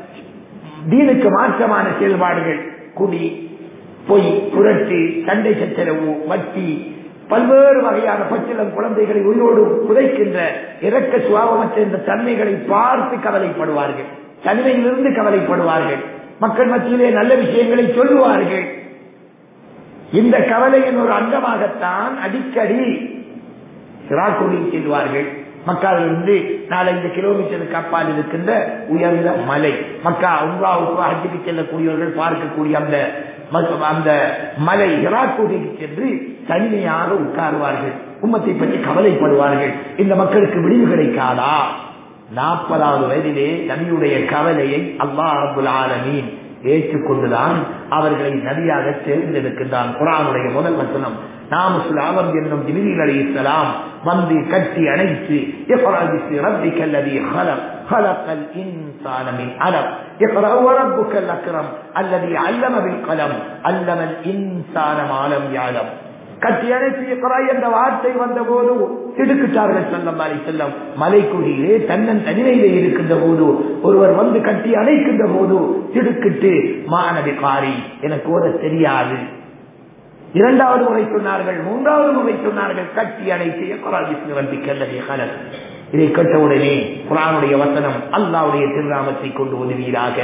தீனுக்கு மாற்றமான செயல்பாடுகள், குடி, பொய், புரட்டு, சண்டை சச்சரவு, வட்டி, பல்வேறு வகையான பச்சிளம் குழந்தைகளை உயிரோடு புதைக்கின்ற இரக்க சுபாவமற்ற இந்த தன்மைகளை பார்த்து கவலைப்படுவார்கள். தனிமையிலிருந்து கவலைப்படுவார்கள். மக்கள் மத்தியிலே நல்ல விஷயங்களை சொல்லுவார்கள். இந்த கவலையின் ஒரு அங்கமாகத்தான் அடிக்கடி சிராக்குடியில் செல்வார்கள். மக்காவிலிருந்து நாலஞ்சு கிலோமீட்டருக்கு அப்பால் இருக்கின்ற உயர்ந்த மலை, மக்கா உம்ராவுக்கு ஹஜ்ஜுக்கு செல்லக்கூடியவர்கள் பார்க்கக்கூடிய அந்த அந்த மலை ஹிராக்குடிக்கு சென்று தனிமையாக உட்காருவார்கள். உம்மத்தை பற்றி கவலைப்படுவார்கள். இந்த மக்களுக்கு விடிவு கிடைக்காதா? நாற்பதாவது வயதிலே நபியுடைய கவலையை அல்லாஹ் ரப்பல் ஆலமீன் ஏற்றுக்கொண்டுதான் அவர்களை நபியாக தேர்ந்தெடுக்கின்றான். குர்ஆனுடைய முதல் வசனம் நாமுல் ஆலம் என்னும் ஜிப்ரீல் அலைஹிஸ்ஸலாம் வந்து கட்டி அணைத்து இக்ரா பிஸ்மி ரப்பிக்கல் லதீ خلق خلق الانسان من علق اقرأ وربك الاكرم الذي علم بالقلم علم الانسان ما لم يعلم. கட்டி அணைத்து இக்ரா என்ற வார்த்தை வந்த போது திடுக்கிட்டார்கள் ஸல்லல்லாஹு அலைஹி வஸல்லம். மலைக்குடியிலே தன்னன் தனிமையிலே இருக்கின்ற போது ஒருவர் வந்து கட்டி அணைக்கின்ற போது திடுக்கிட்டு மாநபி காரி எனக்கு ஓத தெரியாது. இரண்டாவது முறை சொன்னார்கள், மூன்றாவது முறை சொன்னார்கள், கட்டி அணைத்து இக்ரா பிஸ்மி ரப்பிக்கல் லதீ خلق. இதை கேட்டவுடனே குர்ஆனுடைய வசனம் அல்லாஹ்வுடைய திருநாமத்தை கொண்டு ஓதுவீராக,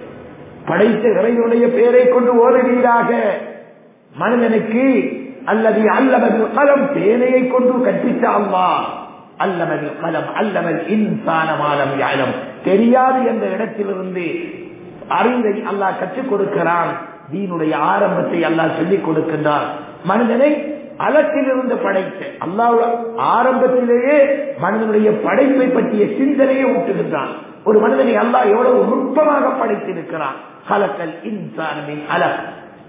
படைத்த இறைவனுடைய பெயரை கொண்டு ஓதுவீராக. மனிதனுக்கு அல்லது அல்லமல் கலம் பேனையை கொண்டு கற்பித்த அல்லாஹ் அல்லமல் கலம் அல்லமல் இன்சான மாலம் யாழம் தெரியாது என்ற இடத்திலிருந்து அறிவை அல்லாஹ் கற்றுக் கொடுக்கிறான். தீனுடைய ஆரம்பத்தை அல்லாஹ் சொல்லிக் கொடுக்கின்றான். மனிதனை அலத்திலிருந்து படைத்த அல்லாஹ் ஆரம்பத்திலேயே மனிதனுடைய படைப்பை பற்றிய சிந்தனையை ஊட்டுகின்றான். ஒரு மனிதனை அல்லாஹ் எவ்வளவு நுட்பமாக படைத்திருக்கிறான். கலக்கல் இன்சானின் அலக்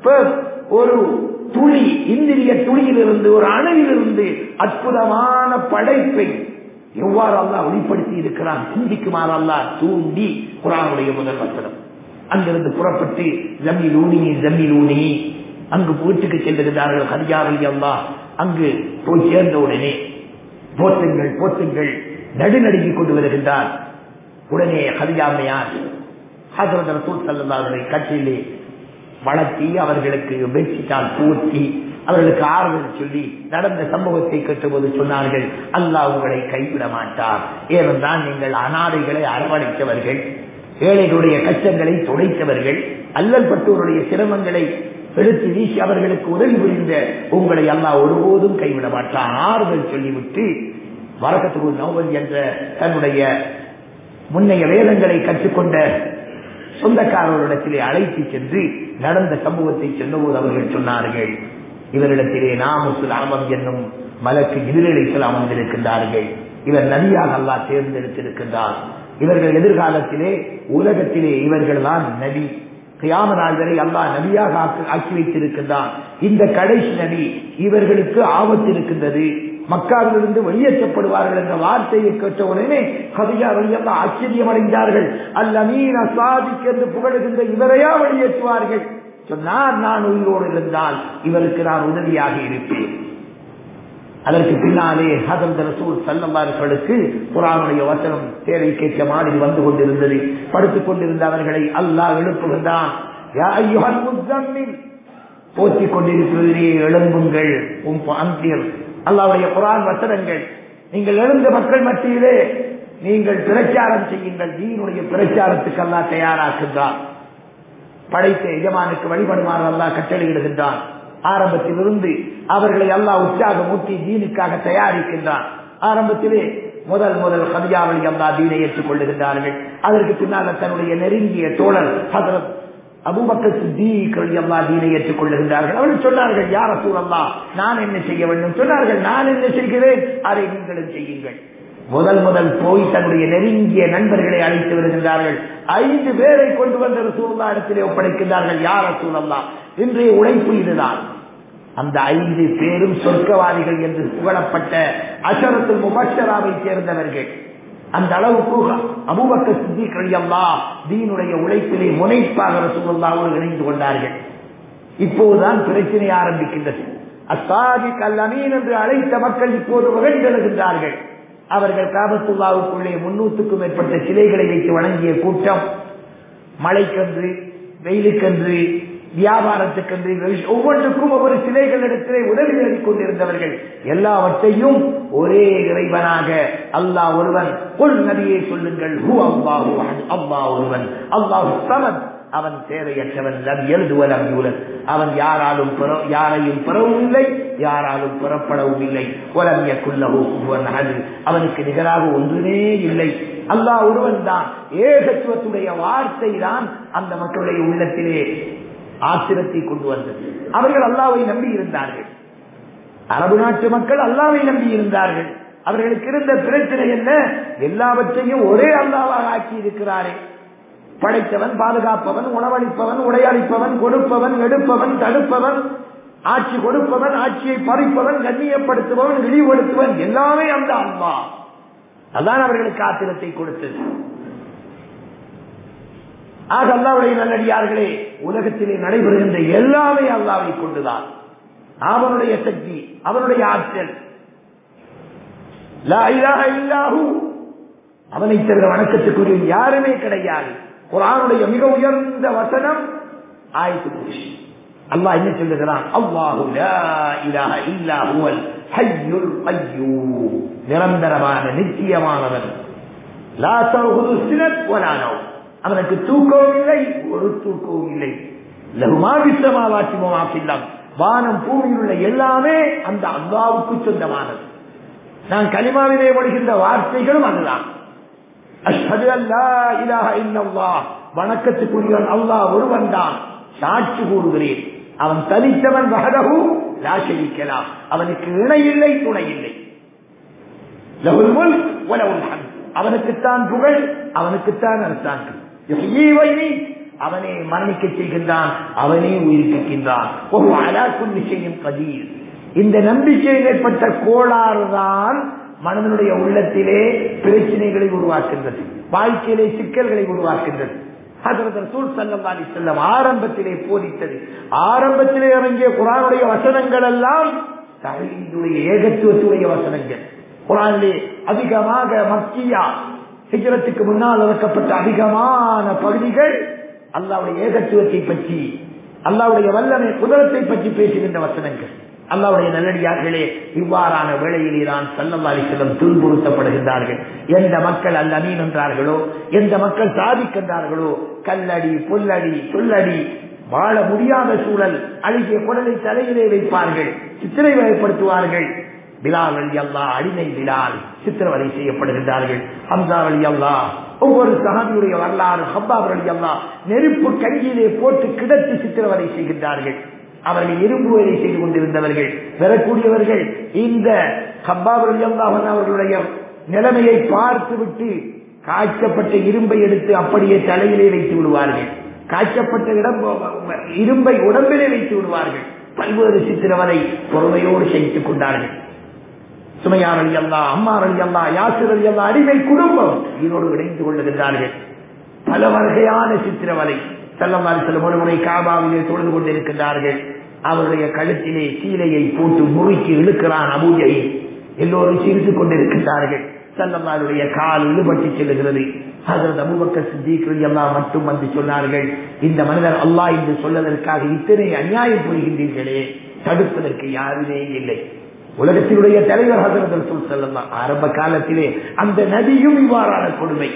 ஒரு துளி இந்திரிய துளியிலிருந்து ஒரு அணுவிலிருந்து அற்புதமான படைப்பை எவ்வாறு அல்லாஹ் வெளிப்படுத்தி இருக்கிறான் சிந்திக்குமாறு அல்லாஹ் தூண்டி. குர்ஆனுடைய முதல் வசனம். அங்கிருந்து புறப்பட்டு ஜமீலூனி ஜமீலூனி அங்கு வீட்டுக்கு செல்லுகிறார்கள். ஹதிஜா ரலியல்லாஹு அங்கு போய் சேர்ந்தவுடனே போத்துங்கள் போத்துங்கள் நடுநடுங்கிக் கொண்டு வருகின்றார். உடனே ஹதிஜா அம்மையார் ஹஜ்ரத் ரசூல் ஸல்லல்லாஹு அலைஹி வஸல்லம் கட்டிலே வளர்த்தி அவர்களுக்கு பெட்ஷீட்டால் போற்றி அவர்களுக்கு ஆறுதல் சொல்லி நடந்த சம்பவத்தை கேட்டபோது சொன்னார்கள், அல்லாஹ் உங்களை கைவிட மாட்டார். ஏனென்றால் நீங்கள் அனாதைகளை அரவணைத்தவர்கள், ஏழைகளுடைய கஷ்டங்களை துடைத்தவர்கள், அல்லல் பட்டோருடைய சிரமங்களை எடுத்து வீசி அவர்களுக்கு உதவி புரிந்த உங்களை அல்லாஹ் ஒருபோதும் கைவிட மாட்டார். ஆறுதல் சொல்லிவிட்டு வரகத்து நௌபல் என்ற தன்னுடைய முன்னைய வேதங்களை கற்றுக்கொண்ட சொந்தக்காரர்களிடத்திலே அழைத்து சென்று நடந்த சம்பவத்தை சொன்னபோது அவர்கள் சொன்னார்கள், இவரிடத்திலே நாமுல் ஆலம் என்னும் மலக்கு ஜிப்ரீல் அலைஹிஸ்ஸலாம் வந்திருக்கின்றார்கள். இவர் நபியாக அல்லாஹ் தேர்ந்தெடுத்திருக்கின்றார். இவர்கள் எதிர்காலத்திலே உலகத்திலே இவர்கள் தான் நபி. கியாம நாள் வரை அல்லாஹ் நபியாக ஆக்கி வைத்திருக்கின்றான். இந்த கடைசி நபி இவர்களுக்கு ஆபத்து இருக்கின்றது, மக்காவிலிருந்து வெளியேற்றப்படுவார்கள் என்ற வார்த்தையை கேட்ட உடனே ஹதிஜா ரலியல்லாஹு ஆச்சரியம் அடைந்தார்கள். அல்-அமீன் அஸ்-சாதிக் என்று புகழுகின்ற இவரையா வெளியேற்றுவார்கள்? சொன்னார், நான் உயிரோடு இருந்தால் இவருக்கு நான் உதவியாக இருப்பேன். அதற்கு பின்னாலே ஹஜ்ரத் ரசூல் ஸல்லல்லாஹு அலைஹி வஸல்லம் குர்ஆனுடைய வசனம் தேவை கேட்க மாதிரி வந்து கொண்டிருந்தது. படுத்துக் கொண்டிருந்த அவர்களை அல்லாஹ் எழுப்புகின்றான். யா அய்யுஹல் முஸம்மில், போற்றிக் கொண்டிருக்கிறீரே எழும்புங்கள். உம் அன்பிர் அல்லாஹ்வுடைய குர்ஆன் வசனங்கள். நீங்கள் எழுந்த மக்கள் மத்தியிலே நீங்கள் பிரச்சாரம் செய்யுங்கள். தீனுடைய பிரச்சாரத்துக்கு அல்லாஹ் தயாராக்குகிறான். படைத்த எஜமானுக்கு வழிபடுமாறு அல்லாஹ் கட்டளையிடுகின்றான். ஆரம்பத்திலிருந்து அவர்களை அல்லாஹ் உற்சாகமூட்டி தீனுக்காக தயாரிக்கின்றான். ஆரம்பத்திலே முதல் முதல் ஹதிஜா ரலியல்லாஹு தீனை ஏற்றுக் கொள்ளுகின்றார்கள். அதற்கு பின்னால் தன்னுடைய நெருங்கிய தோழர் ஹஜ்ரத் அபூபக்கர் சித்தீக் ரலியல்லாஹு தீனை ஏற்றுக் கொள்ளுகின்றார்கள். அவர்கள் சொன்னார்கள், யா ரசூலல்லாஹ் நான் என்ன செய்ய வேண்டும்? சொன்னார்கள், நான் என்ன செய்கிறேன் அதை நீங்களும் செய்யுங்கள். முதல் முதல் போய் தன்னுடைய நெருங்கிய நண்பர்களை அழைத்து வருகின்றார்கள். ஐந்து பேரை கொண்டு வந்த ரசூலுல்லாஹ் இடத்திலே ஒப்படைக்கின்றார்கள். யா ரசூலல்லாஹ் இன்றைய உழைப்பு இதுதான். அந்த ஐந்து பேரும் சொர்க்கவாதிகள் என்று புகழப்பட்ட அஷரத்துல் முபஷ்ஷராவை சேர்ந்தவர்கள். அந்த அளவுக்கு அபூபக்கர் சித்தீக் ரலியல்லாஹு தீனுடைய உழைப்பிலே முனைப்பாக ரசூலுல்லாஹோடு இணைந்து கொண்டார்கள். இப்போதுதான் பிரச்சனை ஆரம்பிக்கின்றது. அஸ்ஸாதிக் அல்-அமீன் என்று அழைத்த மக்கள் இப்போது மகிழ்ந்தெழுகின்றார்கள். அவர்கள் காபத்துல்லாவுக்குள்ளே முன்னூற்றுக்கும் மேற்பட்ட சிலைகளை வைத்து வணங்கிய கூட்டம், மழைக்கன்று, வெயிலுக்கன்று, வியாபாரத்துக்கன்று, ஒவ்வொன்றுக்கும் ஒவ்வொரு சிலைகளிடத்திலே உதவி தேடிக் கொண்டிருந்தவர்கள். எல்லாவற்றையும் ஒரே இறைவனாக அல்லாஹ் ஒருவன், குல் நபியே சொல்லுங்கள், ஹு அல்லாஹு அஹத், அல்லாஹ் ஒருவன், அல்லாஹு ஸமத், அவன் தேவையற்றவன். லம் யல்து வலம் யூலத், அவன் யாராலும் யாரையும் பெறவும் இல்லை, யாராலும் பெறப்படவும் இல்லை. வலம் யகுல் லஹு குஃபுவன் அஹத், அவனுக்கு நிகராக ஒன்றுமே இல்லை. அல்லாஹ் ஒருவன் தான். ஏகத்துவத்துடைய வார்த்தை தான் அந்த மக்களுடைய உள்ளத்திலே ஆத்திரத்தை கொண்டு வந்தது. அவர்கள் அல்லாஹ்வை நம்பி இருந்தார்கள். அரபு நாட்டு மக்கள் அல்லாஹ்வை நம்பி இருந்தார்கள். அவர்களுக்கு இருந்த பிரச்சனை என்ன? எல்லாவற்றையும் ஒரே அல்லாஹ்வாக ஆக்கி இருக்கிறாரே. படைத்தவன், பாதுகாப்பவன், உணவளிப்பவன், உடையளிப்பவன், கொடுப்பவன், எடுப்பவன், தடுப்பவன், ஆட்சி கொடுப்பவன், ஆட்சியை பறிப்பவன், கண்ணியப்படுத்துபவன், இழிவுபடுத்துவன், எல்லாமே அந்த அல்லாஹ். அதான் அவர்களுக்கு ஆத்திரத்தை கொடுத்தது. ஆக அல்லாஹ்வுடைய நல்லடியார்களே, உலகத்திலே நடைபெறுகின்ற எல்லாமே அல்லாஹ்வை கொண்டுதான். அவனுடைய சக்தி, அவனுடைய ஆற்றல். லா இலாஹ இல்லல்லாஹு, அவனை தவிர வணக்கத்துக்குரிய யாருமே கிடையாது. குர்ஆனுடைய மிக உயர்ந்த வசனம் ஆயத்து குர்சி. அல்லாஹ் என்ன சொல்லுகிறான்? அல்லாஹு லா இலாஹ இல்லா ஹுவல் ஹய்யுல் கய்யூம், நிரந்தரமான நித்தியமானவன். லா தஅஹுது சினத் வலா நௌம், அவனுக்கு தூக்கமும் இல்லை, ஒரு தூக்கமும் இல்லை. லஹு மா ஃபிஸ் ஸமாவாத்தி வ மா ஃபில் அர்த், வானம் பூமியில் உள்ள எல்லாமே அந்த அல்லாஹ்வுக்கு சொந்தமானது. நான் கலிமாவிலே ஓடுகின்ற வார்த்தைகளும் அதுதான். அஷ்ஹது அல்லா இலாஹ இல்லல்லாஹ், வணக்கத்துக்குரியவன் அல்லாஹ் ஒருவன் தான், சாட்சி கூறுகிறேன். அவன் தனித்தவன். வஹதஹு லா ஷரீக லஹ், அவனுக்கு இணை இல்லை, துணை இல்லை. லஹுல் முல்க் வ லஹுல் ஹம்த், அவனுக்குத்தான் புகழ், அவனுக்குத்தான் அரசாங்கம். யுஹ்யீ வ யுமீத், அவனே மரணிக்க செய்கின்றான், அவனே உயிர்ப்பிக்கின்றான். வஹுவ அலா குல்லி ஷைஇன் கதீர். இந்த நம்பிக்கையில் ஏற்பட்ட கோளாறுதான் மனிதனுடைய உள்ளத்திலே பிரச்சனைகளை உருவாக்குகின்றது, வாழ்க்கையிலே சிக்கல்களை உருவாக்குகின்றது. ஹஜ்ரத் ரசூல் ஸல்லல்லாஹு அலைஹி வஸல்லம் ஆரம்பத்திலே போதித்தது, ஆரம்பத்திலே இறங்கிய குர்ஆனுடைய வசனங்கள் எல்லாம் தௌஹீதுடைய ஏகத்துவத்துடைய வசனங்கள். குர்ஆனிலே அதிகமாக மக்கியா, ஹிஜ்ரத்துக்கு முன்னால் இறக்கப்பட்ட அதிகமான பகுதிகள் அல்லாஹ்வுடைய ஏகத்துவத்தை பற்றி, அல்லாஹ்வுடைய வல்லமை குதிரத்தை பற்றி பேசுகின்ற வசனங்கள். அல்லாஹ்வுடைய நல்லடியார்களே, இவ்வாறான வேளையிலே தான் ஸல்லல்லாஹு அலைஹி வஸல்லம் துன்புறுத்தப்படுகின்றார்கள். எந்த மக்கள் அல் அமீன் என்றார்களோ, எந்த மக்கள் சாதிக்கின்றார்களோ, கல்லடி, புல்லடி, சொல்லடி, வாழ முடியாத சூழல், அழுகிய குடலை தலையிலே வைப்பார்கள், சித்திரை வகைப்படுத்துவார்கள். பிலால் ரலியல்லாஹு அடிமை பிலால் சித்திரவதை செய்யப்படுகின்றார்கள். ஹம்ஸா ரலியல்லாஹு, ஒவ்வொரு சஹாபியுடைய வரலாறு. ஹப்பாப் ரலியல்லாஹு நெருப்பு கையிலே போட்டு கிடத்தி சித்திரவதை செய்கின்றார்கள். அவர்கள் இரும்பு வேலை செய்து கொண்டிருந்தவர்கள், பெறக்கூடியவர்கள். இந்த ஹப்பாப் ரலியல்லாஹு அவர்களுடைய நிலைமையை பார்த்துவிட்டு காய்ச்சப்பட்ட இரும்பை எடுத்து அப்படியே தலையிலே வைத்து விடுவார்கள். காய்ச்சப்பட்ட இடம் இரும்பை உடம்பிலே வைத்து விடுவார்கள். பல்வேறு சித்திரவதை பொறுமையோடு சகித்துக் கொண்டார்கள். சுமையா ரலியல்லாஹு, அம்மார் ரலியல்லாஹு, யாசிர் ரலியல்லாஹு அடிமை குடும்பம் இதோடு இணைந்து கொள்ளுகின்றார்கள். பல வகையான சித்திரவதை. ஸல்லல்லாஹு அலைஹி வஸல்லம் ஒரு முறை காபாவிலே தொழுது கொண்டிருக்கின்றார்கள். அவருடைய கழுத்திலே சீலையை போட்டு முறுக்கி இழுக்கிறான் அபூ ஜஹீல். எல்லோரும் சிரித்துக் கொண்டிருக்கின்றார்கள். ஸல்லல்லாஹுடைய கால் இழுபட்டு செல்லுகிறது. ஹஜ்ரத் அபூபக்கர் சித்திக் ரலியல்லாஹு மட்டும் வந்து சொன்னார்கள், இந்த மனிதர் அல்லாஹ் என்று சொல்வதற்காக இத்தனை அநியாயம் புரிகின்றீர்களே, தடுப்பதற்கு யாருமே இல்லை. உலகத்தினுடைய தலைவர் ஹஜ்ரத் ரசூல் ஸல்லல்லாஹு ஆரம்ப காலத்திலே அந்த நபியும் இவ்வாறான கொடுமை,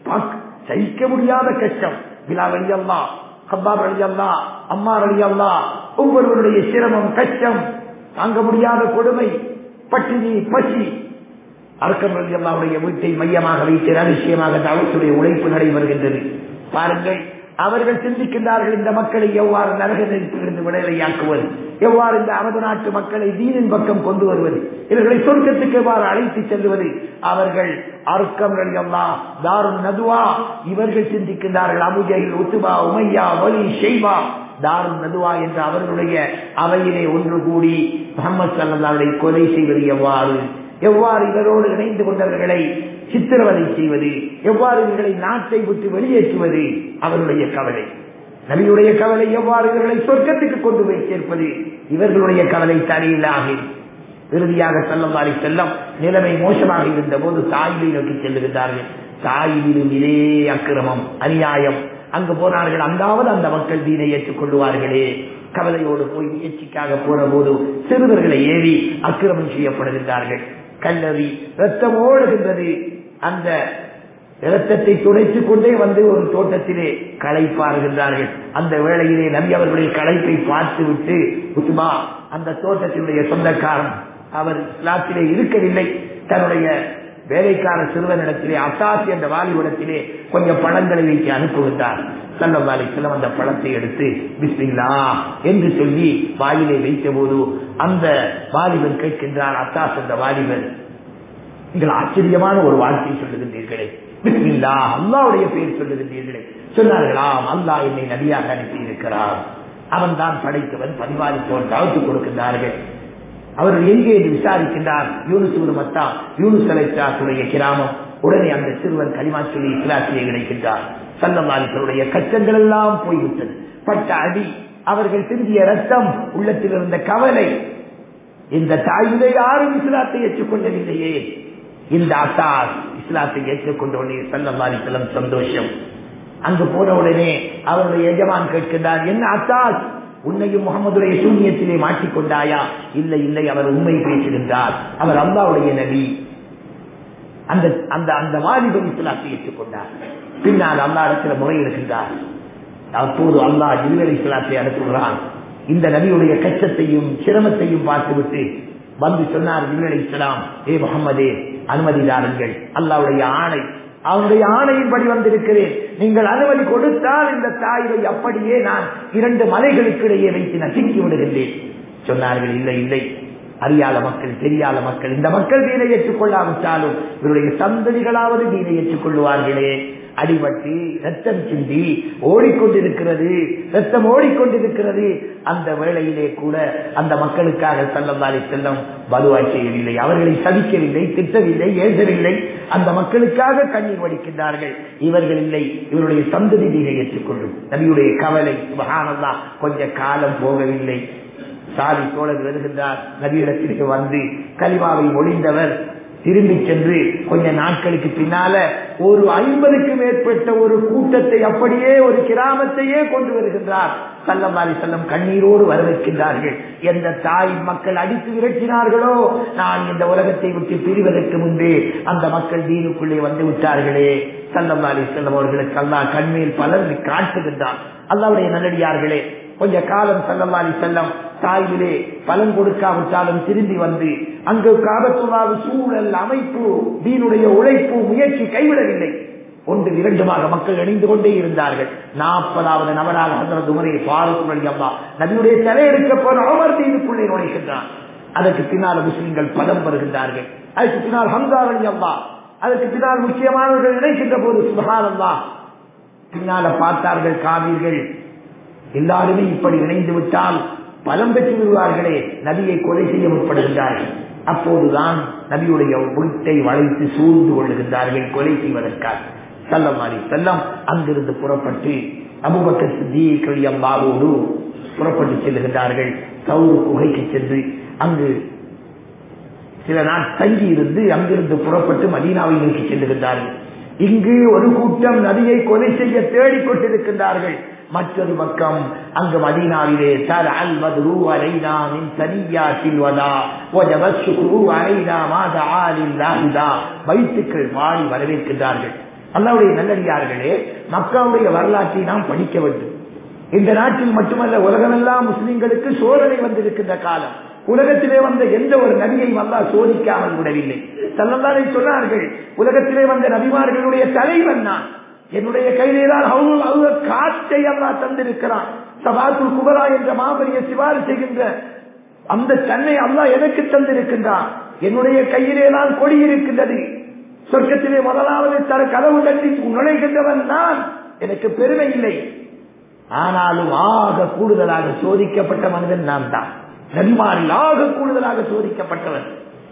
சகிக்க முடியாத கஷ்டம். பிலால் ரலியல்லாஹு, ஹப்பாப் ரலியல்லாஹு, அம்மார் ரலியல்லாஹு, ஒவ்வொருவருடைய சிரமம், கஷ்டம், தாங்க முடியாத கொடுமை, பட்டினி, பசி. அர்க்கம் ரலியல்லாஹுடைய வீட்டை மையமாக வைத்து ரகசியமாக தஅவத்துடைய உழைப்பு நடைபெறுகின்றது. பாருங்கள், அவர்கள் சிந்திக்கின்றார்கள், இந்த மக்களை எவ்வாறு நரக நெருப்பிலிருந்து விடுதலையாக்குவது, எவ்வாறு இந்த அரபு நாட்டு மக்களை தீனின் பக்கம் கொண்டு வருவது, இவர்களை சொர்க்கத்துக்கு எவ்வாறு அழைத்து செல்வது. அவர்கள் அர்க்கம் ரலியல்லாஹு, தாருன் நதுவா, இவர்கள் சிந்திக்கின்றார்கள். அபூ ஜஹீல், உத்பா, உமையா, வலி, ஷைபா, தாருன் நதுவா என்ற அவர்களுடைய அவையிலே ஒன்று கூடி முஹம்மது ஸல்லல்லாஹு அலைஹி வஸல்லம் கொலை செய்வது எவ்வாறு, எவ்வாறு இவரோடு இணைந்து கொண்டவர்களை சித்திரவதை செய்வது, எவ்வாறு இவர்களை நாட்டை விட்டு வெளியேற்றுவது. அவருடைய கவலை. நபியுடைய கவலை எவ்வாறு இவர்களை சொர்க்கத்துக்கு கொண்டு போய் சேர்ப்பது. இவர்களுடைய கவலை தனியில்லாக. இறுதியாக ஸல்லல்லாஹு அலைஹி வஸல்லம் நிலைமை மோசமாக இருந்த போது தாயிலை நோக்கி செல்லுகின்றார்கள். தாயிலும் இதே அக்கிரமம், அநியாயம். அங்கு போனார்கள், அங்காவது அந்த மக்கள் தீனை ஏற்றுக் கொள்வார்களே. கவலையோடு போய் முயற்சிக்காக போன போது சிறுவர்களை ஏறி அக்கிரமம் செய்யப்படுகின்றார்கள். கல்லறி ரத்தம் ஓடுகின்றது. அந்த இரத்தத்தை துடைத்துக் கொண்டே வந்து ஒரு தோட்டத்திலே களைப்பாருகின்றார்கள். அந்த வேளையிலே நபி அவர்களுடைய களைப்பை பார்த்து விட்டு உத்மா அந்த தோட்டத்தினுடைய சொந்தக்காரன் அவர் இஸ்லாத்திலே இருக்கவில்லை, தன்னுடைய வேலைக்கார சிறுவனிடத்திலே அத்தாசி என்ற வாலிபடத்திலே கொஞ்சம் பழங்களை வைத்து அனுப்புகின்றார். ஸல்லல்லாஹு அலைஹி வஸல்லம் அந்த பழத்தை எடுத்து பிஸ்மில்லாஹ் என்று சொல்லி வாயிலே வைத்த போது அந்த வாலிபன் கேட்கின்றார், அத்தாஸ் என்ற வாலிபன், நீங்கள் ஆச்சரியமான ஒரு வார்த்தை சொல்லுகின்றீர்களே, பிஸ்மில்லாஹ் அல்லாஹ்வுடைய பெயர் சொல்லுகின்றீர்களே. சொன்னார்களாம், அல்லாஹ் என்னை நபியாக அனுப்பி இருக்கிறார், அவன் தான் படைத்தவன், பரிபாலிப்பவன், தவத்து கொடுக்கின்றார்கள். அவர் எங்கே என்று விசாரிக்கின்றார். யூனுஸ் இப்னு மத்தா, யூனுஸ் அலைஹிஸ்ஸலாத்துடைய கிராமம். உடனே அந்த சிறுவன் கலிமா சொல்லி இஸ்லாத்திலே கிடைக்கின்றார். ஸல்லல்லாஹு அலைஹி வஸல்லம் கச்சங்கள் எல்லாம் போய்விட்டது. பட்ட அடி, அவர்கள் சிந்திய ரத்தம், உள்ளத்தில் இருந்த கவலை, இந்த தாயிலே யாரும் இஸ்லாத்தை ஏற்றுக்கொண்டதில்லையே, இந்த அத்தாஸ் இஸ்லாத்தை ஏற்றுக்கொண்டோடனே ஸல்லல்லாஹு அலைஹி வஸல்லம் சந்தோஷம். அங்கு போன உடனே அவருடைய எஜமான் கேட்கின்றார், என்ன அத்தாஸ், உன்னையும் முகமதுடைய சூனியத்திலே மாட்டிக்கொண்டாயா? இல்லை இல்லை, அவர் உண்மை பேசுகின்றார், அவர் அல்லாஹ்வுடைய நபி. அந்த அந்த அந்த வாலிபன் இஸ்லாத்தை ஏற்றுக்கொண்டார். பின்னால் அல்லாஹ் இடத்துல முறையிடுகின்றார். அப்போது அல்லாஹ் ஜிப்ரீல் இஸ்லாத்தை அனுப்புகிறான். இந்த நபியுடைய கஷ்டத்தையும் சிரமத்தையும் பார்த்துவிட்டு வந்து சொன்னார் ஜிப்ரீல் இஸ்லாம், ஏ முகம்மதே அனுமதி தாருங்கள், அல்லாஹ்வுடைய ஆணை, அவனுடைய ஆணையின்படி வந்திருக்கிறேன், நீங்கள் அனுமதி கொடுத்தால் இந்த தாயை அப்படியே நான் இரண்டு மலைகளுக்கு இடையே வைத்து நசுக்கி விடுகின்றேன். சொன்னார்கள், இல்லை இல்லை, அறியாத மக்கள், தெரியாத மக்கள், இந்த மக்கள் தீனை ஏற்றுக்கொள்ளாவிட்டாலும் இவருடைய சந்ததிகளாவது தீனை ஏற்றுக்கொள்வார்களே. அடிபட்டு ரத்தம் சிந்தி ஓடிக்கொண்டிருக்கிறது, ரத்தம் ஓடிக்கொண்டிருக்கிறது. அந்த வேளையிலே கூட அந்த மக்களுக்காக ஸல்லல்லாஹு அலைஹி வஸல்லம் பதுவா செய்யவில்லை, அவர்களை சபிக்கவில்லை, திட்டவில்லை, ஏசவில்லை. அந்த மக்களுக்காக கண்ணீர் வடிக்கின்றார்கள். இவர்கள் இல்லை, இவருடைய சந்ததி தீனை ஏற்றுக்கொள்ளும். நபியுடைய கவலை சுப்ஹானல்லாஹ். கொஞ்ச காலம் போகவில்லை, சாதி தோழர் வருகின்றார். நபியிடத்திற்கு வந்து கலிமாவை மொழிந்தவர் திரும்பி சென்று கொஞ்ச நாட்களுக்கு பின்னால ஒரு ஐம்பதுக்கு மேற்பட்ட ஒரு கூட்டத்தை, அப்படியே ஒரு கிராமத்தையே கொண்டு வருகின்றார். ஸல்லல்லாஹு அலைஹி வஸல்லம் கண்ணீரோடு வரவேற்கின்றார்கள். எந்த தாய் மக்கள் அடித்து விரட்டினார்களோ, நான் இந்த உலகத்தை விட்டு பிரிவதற்கு முன்பே அந்த மக்கள் தீனுக்குள்ளே வந்து விட்டார்களே. ஸல்லல்லாஹு அலைஹி வஸல்லம் அவர்களுக்கு அல்லாஹ் கண்மேல் பலர் காட்டுகின்றான். அல்லாஹ்வுடைய நல்லடியார்களே, கொஞ்ச காலம் ஸல்லல்லாஹு அலைஹி வஸல்லம் தாயிலே பலன் கொடுக்காவிட்டாலும் திரும்பி வந்து அங்கு காபத்துல்லாஹ் சூழல், அமைப்பு, தீனுடைய உழைப்பு, முயற்சி கைவிடவில்லை. ஒன்று இரண்டுமாக மக்கள் இணைந்து கொண்டே இருந்தார்கள். நாற்பதாவது நபராக ஹஜ்ரத் உமர் ஃபாரூக் ரலியல்லாஹு நபியுடைய தலையெடுக்க போன உமர் தீனுக்குள்ளே நுழைகின்றான். அதற்கு பின்னால் முஸ்லிம்கள் பலம் வருகின்றார்கள். அதற்கு பின்னால் ஹம்ஸா ரலியல்லாஹு, அதற்கு பின்னால் முக்கியமானவர்கள் நினைக்கின்ற போது சுப்ஹானல்லாஹ், பின்னால பார்த்தார்கள் காவீர்கள் எல்லாருமே இப்படி இணைந்து விட்டால் பலம் பெற்று விடுவார்களே, நபியை கொலை செய்ய முற்படுகின்றார்கள். அப்போதுதான் நபியுடைய வீட்டை வளைத்து சூழ்ந்து கொள்ளுகின்றார்கள் கொலை செய்வதற்காக. ஸல்லல்லாஹு அலைஹி வஸல்லம் அங்கிருந்து புறப்பட்டு அபூபக்கர் சித்தீக் ரலியல்லாஹு புறப்பட்டு செல்லுகின்றார்கள். சௌர் குகைக்கு சென்று அங்கு சில நாள் தங்கி இருந்து அங்கிருந்து புறப்பட்டு மதீனாவை நோக்கி செல்லுகின்றார்கள். இங்கு ஒரு கூட்டம் நபியை கொலை செய்ய தேடிக் கொண்டிருக்கின்றார்கள். மற்றொரு பக்கம் அங்கு மதீனாவிலே தலஅல் பத்ரு அலைனா மின் சனியாத்தில் வதா வஜப ஷுக்ரு அலைனா மா தஆ லில்லாஹி தா, பைத்துக்கள் பாடி வரவேற்கின்றார்கள். அல்லாஹ்வுடைய நல்லடியார்களே, மக்காவுடைய வரலாற்றை நாம் படிக்க வேண்டும். இந்த நாட்டில் மட்டுமல்ல, உலகமெல்லாம் முஸ்லிம்களுக்கு சோதனை வந்திருக்கின்ற காலம். உலகத்திலே வந்த எந்த ஒரு நபியையும் அல்லாஹ் சோதிக்காமல் விடவில்லை. ஸல்லல்லாஹு அலைஹி சொன்னார்கள், உலகத்திலே வந்த நபிமார்களுடைய தலைவன் நான், என்னுடைய கையிலேதான் காற்றை அல்லாஹ் தந்திருக்கிறான். சபாத்துல் குபரா என்ற மாபெரிய சிபாரிசு செய்கின்ற அந்த தன்னை அல்லாஹ் எனக்கு தந்திருக்கின்றான். என்னுடைய கையிலேதான் கொடி இருக்கின்றது. சொர்க்கத்திலே முதலாவது தர கதவு தட்டி நுழைகின்றவன் நான், எனக்கு பெருமை இல்லை. ஆனாலும் ஆக கூடுதலாக சோதிக்கப்பட்ட மனிதன் நான் தான். நபிமாரில் ஆக கூடுதலாக சோதிக்கப்பட்டவன்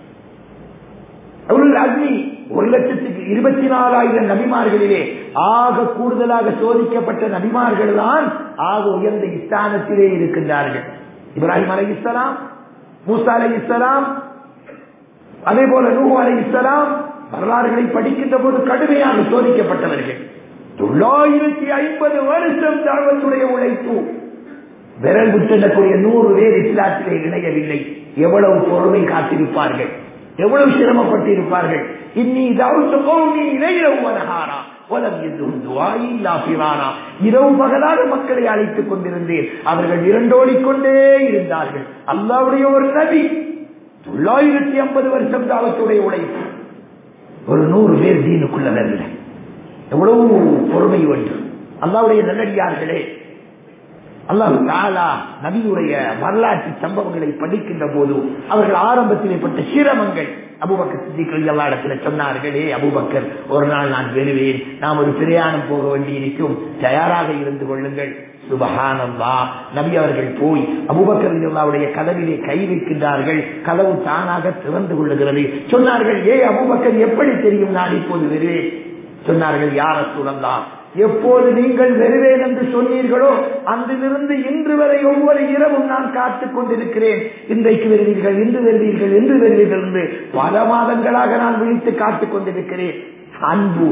அஜ்மி. ஒரு லட்சத்துக்கு இருபத்தி நாலாயிரம் நபிமார்களிலே ஆக கூடுதலாக சோதிக்கப்பட்ட நபிமார்கள் தான் ஆக உயர்ந்த ஸ்தானத்திலே இருக்கின்றார்கள். இப்ராஹிம் அலைஹிஸ்ஸலாம், மூசா அலைஹிஸ்ஸலாம், அதே போல நூஹ் அலைஹிஸ்ஸலாம் வரலாறுகளை படிக்கின்ற போது கடுமையாக சோதிக்கப்பட்டவர்கள். தொள்ளாயிரத்தி ஐம்பது வருஷம் தாவத்துடைய உழைப்பு, விரல் விட்டக்கூடிய நூறு பேர் இஸ்லாத்திலே இணையவில்லை. எவ்வளவு பொறுமை காத்திருப்பார்கள், எவ்வளவு சிரமப்பட்டிருப்பார்கள். இன்னி தஅவ்து கௌமி லைலன் வ நஹாரா, இரவு பகலாக மக்களை அழைத்துக் கொண்டிருந்தேன், அவர்கள் இரண்டோடிக்கொண்டே இருந்தார்கள். அல்லாஹ்வுடைய ஒரு நபி தொள்ளாயிரத்தி ஐம்பது வருஷம் தாவத்துடைய உழைப்பு, ஒரு நூறு பேர் தீனுக்குள்ள வரல. எவ்வளவு பொறுமை வேண்டும். அல்லாஹ்வுடைய நல்லடியார்களே, அல்லாஹ் தஆலா நபியுடைய வரலாற்று சம்பவங்களை படிக்கின்ற போது அவர்கள் ஆரம்பத்தில் ஏற்பட்ட சிரமங்கள் அபூபக்கர் சித்திக் ரலியல்லாஹு அன்ஹு சொன்னார்களே, அபூபக்கர் ஒரு நாள் நான் வருவேன், நாம் ஒரு பிரயாணம் போக வேண்டியிருக்கும், தயாராக இருந்து கொள்ளுங்கள். சுபஹானல்லாஹ், நபி அவர்கள் போய் அபூபக்கர் ரலியல்லாஹுடைய கதவிலே கை வைக்கின்றார்கள். கதவு தானாக திறந்து கொள்ளுகிறது. சொன்னார்கள், ஏ அபூபக்கர், எப்படி தெரியும் நான் இப்போது வருவேன்? சொன்னார்கள், யா ரசூலல்லாஹ், எப்போது நீங்கள் வருவேன் என்று சொன்னீர்களோ அன்றிலிருந்து இன்று வரை ஒவ்வொரு இரவும் நான் காத்துக் கொண்டிருக்கிறேன். இன்றைக்கு வருவீர்கள், இன்று வருவீர்கள், இன்று வருவீர்கள் என்று பல மாதங்களாக நான் விழித்து காத்துக் கொண்டிருக்கிறேன். அன்பு,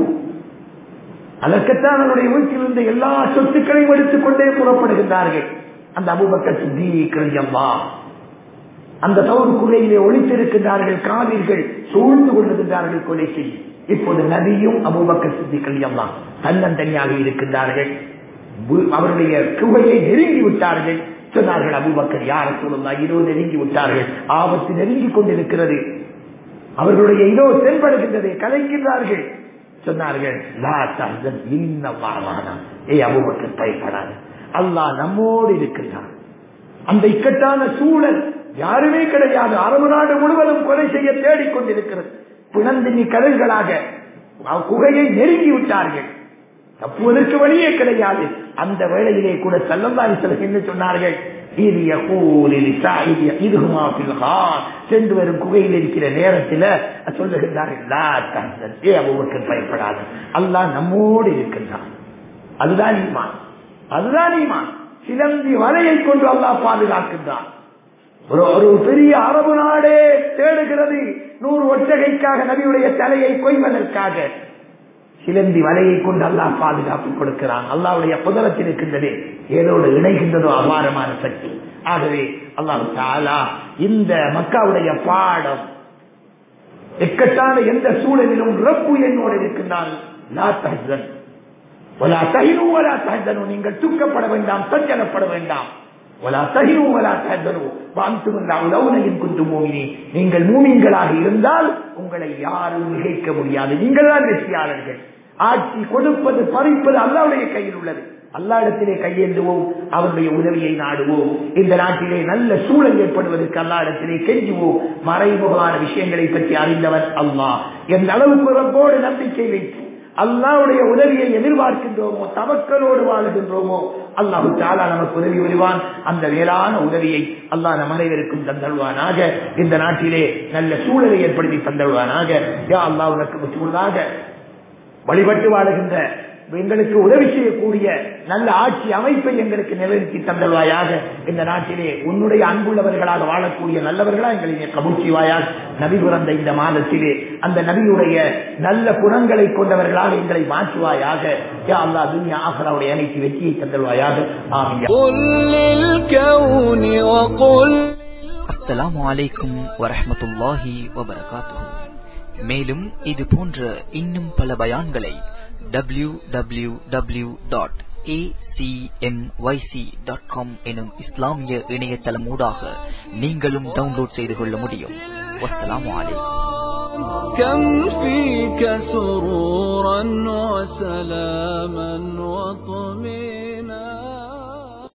அதற்குத்தான் அவருடைய வீட்டிலிருந்து எல்லா சொத்துக்களையும் எடுத்துக் கொண்டே புறப்படுகின்றார்கள். அந்த அபூபக்கர் சித்திக் ரலியல்லாஹு அந்த தௌர் குகையிலே ஒளித்திருக்கின்றார்கள். காவிர்கள் சூழ்ந்து கொண்டிருக்கின்றார்கள் கொலை செய்ய. இப்போது நபியும் அபூபக்கர் சித்திக் ரலியல்லாஹு தன்னந்தனியாக இருக்கின்றார்கள். அவருடைய குகையை நெருங்கி விட்டார்கள். சொன்னார்கள், அபூபக்கர், யா ரசூலுல்லாஹ், இதோ நெருங்கி விட்டார்கள், ஆபத்து நெருங்கி கொண்டிருக்கிறது, அவர்களுடைய இதோ தென்படுகின்றது, கலைக்கின்றார்கள். சொன்னார்கள், லா தஹ்சன் இன்னல்லாஹ் மஅனா, ஏ அபூபக்கர், பயப்படாத, அல்லாஹ் நம்மோடு இருக்கின்றான். அந்த இக்கட்டான சூழல் யாருமே கிடையாது. அரபு நாடு முழுவதும் கொலை செய்ய தேடிக்கொண்டிருக்கிறது. பிளந்தினி கடல்களாக குகையை நெருங்கி விட்டார்கள். தப்புவதற்கு வழியே கிடையாது. அந்த வேளையிலே கூட ஸல்லல்லாஹு அலைஹி வஸல்லம் என்ன சொன்னார்கள்? இது யகூலு லிசாஹிபி இதுஹுமா ஃபில் கார், சென்று வரும் குகையில் இருக்கிற நேரத்தில் சொல்லுகின்றார்கள், லா தஹ்சன், ஏ அபூபக்கர், பயப்படாத, அல்லாஹ் நம்மோடு இருக்கின்றான். அதுதான் ஈமான், அதுதான் ஈமான். சிலந்தி வலையை கொண்டு அல்லாஹ் பாதுகாக்கின்றான். ஒரு ஒரு பெரிய அரபு நாடே தேடுகிறது நூறு ஒட்டகைக்காக நபியுடைய தலையை கொய்வதற்காக. சிலந்தி வலையை கொண்டு அல்லாஹ் பாதுகாப்பு கொடுக்கிறான். அல்லாஹ்வுடைய குதரத்தில் இருக்கின்றதே ஏதோடு இணைகின்றதோ அபாரமான சக்தி. ஆகவே அல்லாஹ் தஆலா இந்த மக்காவுடைய பாடம், இக்கட்டான எந்த சூழலிலும் ரப்பு என்னோடு இருக்கின்றான். லா தஹ்சன் வலா தஹினு வலா தஹ்சனு, நீங்கள் துக்கப்பட வேண்டாம், சஞ்சலப்பட வேண்டாம். வலா தஹினு வலா தஹ்சனு வஅன்தும் லஅவுன இன் குன்தும் முஃமினீன், நீங்கள் மூமின்களாக இருந்தால் உங்களை யாரும் மிகைக்க முடியாது. நீங்கள் தான் வெற்றியாளர்கள். ஆட்சி கொடுப்பது பறிப்பது அல்லாஹ்வுடைய கையில் உள்ளது. அல்லாஹ்விடத்திலே கையேந்துவோம், அவருடைய உதவியை நாடுவோம். இந்த நாட்டிலே நல்ல சூழல் ஏற்படுவதற்கு அல்லாஹ்விடத்திலே கெஞ்சுவோம். மறைமுகமான விஷயங்களை பற்றி அறிந்தவர் அல்லாஹ். எந்த அளவுக்கு ரப்போடு நம்பிக்கை வைத்து அல்லாஹ்வுடைய உதவியை எதிர்பார்க்கின்றோமோ, தவக்கலோடு வாழுகின்றோமோ, அல்லாஹ் தஆலா நமக்கு உதவி புரிவான். அந்த மேலான உதவியை அல்லாஹ் நம் அனைவருக்கும் தந்தருவானாக. இந்த நாட்டிலே நல்ல சூழலை ஏற்படுத்தி தந்தருவானாக. யா அல்லாஹ், உனக்கு முற்றுமுழுதாக வழிபட்டு வாழுகின்ற எங்களுக்கு உதவி செய்யக்கூடிய நல்ல ஆட்சி அமைப்பை எங்களுக்கு நிலைநிறுத்தி தந்தல்வாயாக. இந்த நாட்டிலே உன்னுடைய அன்புள்ளவர்களாக வாழக்கூடிய நல்லவர்களா எங்களை கபூல் செய்வாயாக. நபி பிறந்த இந்த மாதத்திலே அந்த நபியுடைய நல்ல குணங்களை கொண்டவர்களாக எங்களை மாற்றுவாயாக. யா அல்லாஹ், துன்யா ஆகிராவுடைய அனைத்து வெற்றியை தந்தல்வாயாக. ஆமீன். அஸ்ஸலாமு அலைக்கும் வரஹ்மத்துல்லாஹி வபரகாத்துஹு. மேலும் இது போன்ற இன்னும் பல பயான்களை W W W dot A C M Y C dot com எனும் இஸ்லாமிய இணையதளம் ஊடாக நீங்களும் டவுன்லோட் செய்து கொள்ள முடியும். வஸ்ஸலாமு அலைக்கும். كم فيك سرورا وسلاما وطمئنانا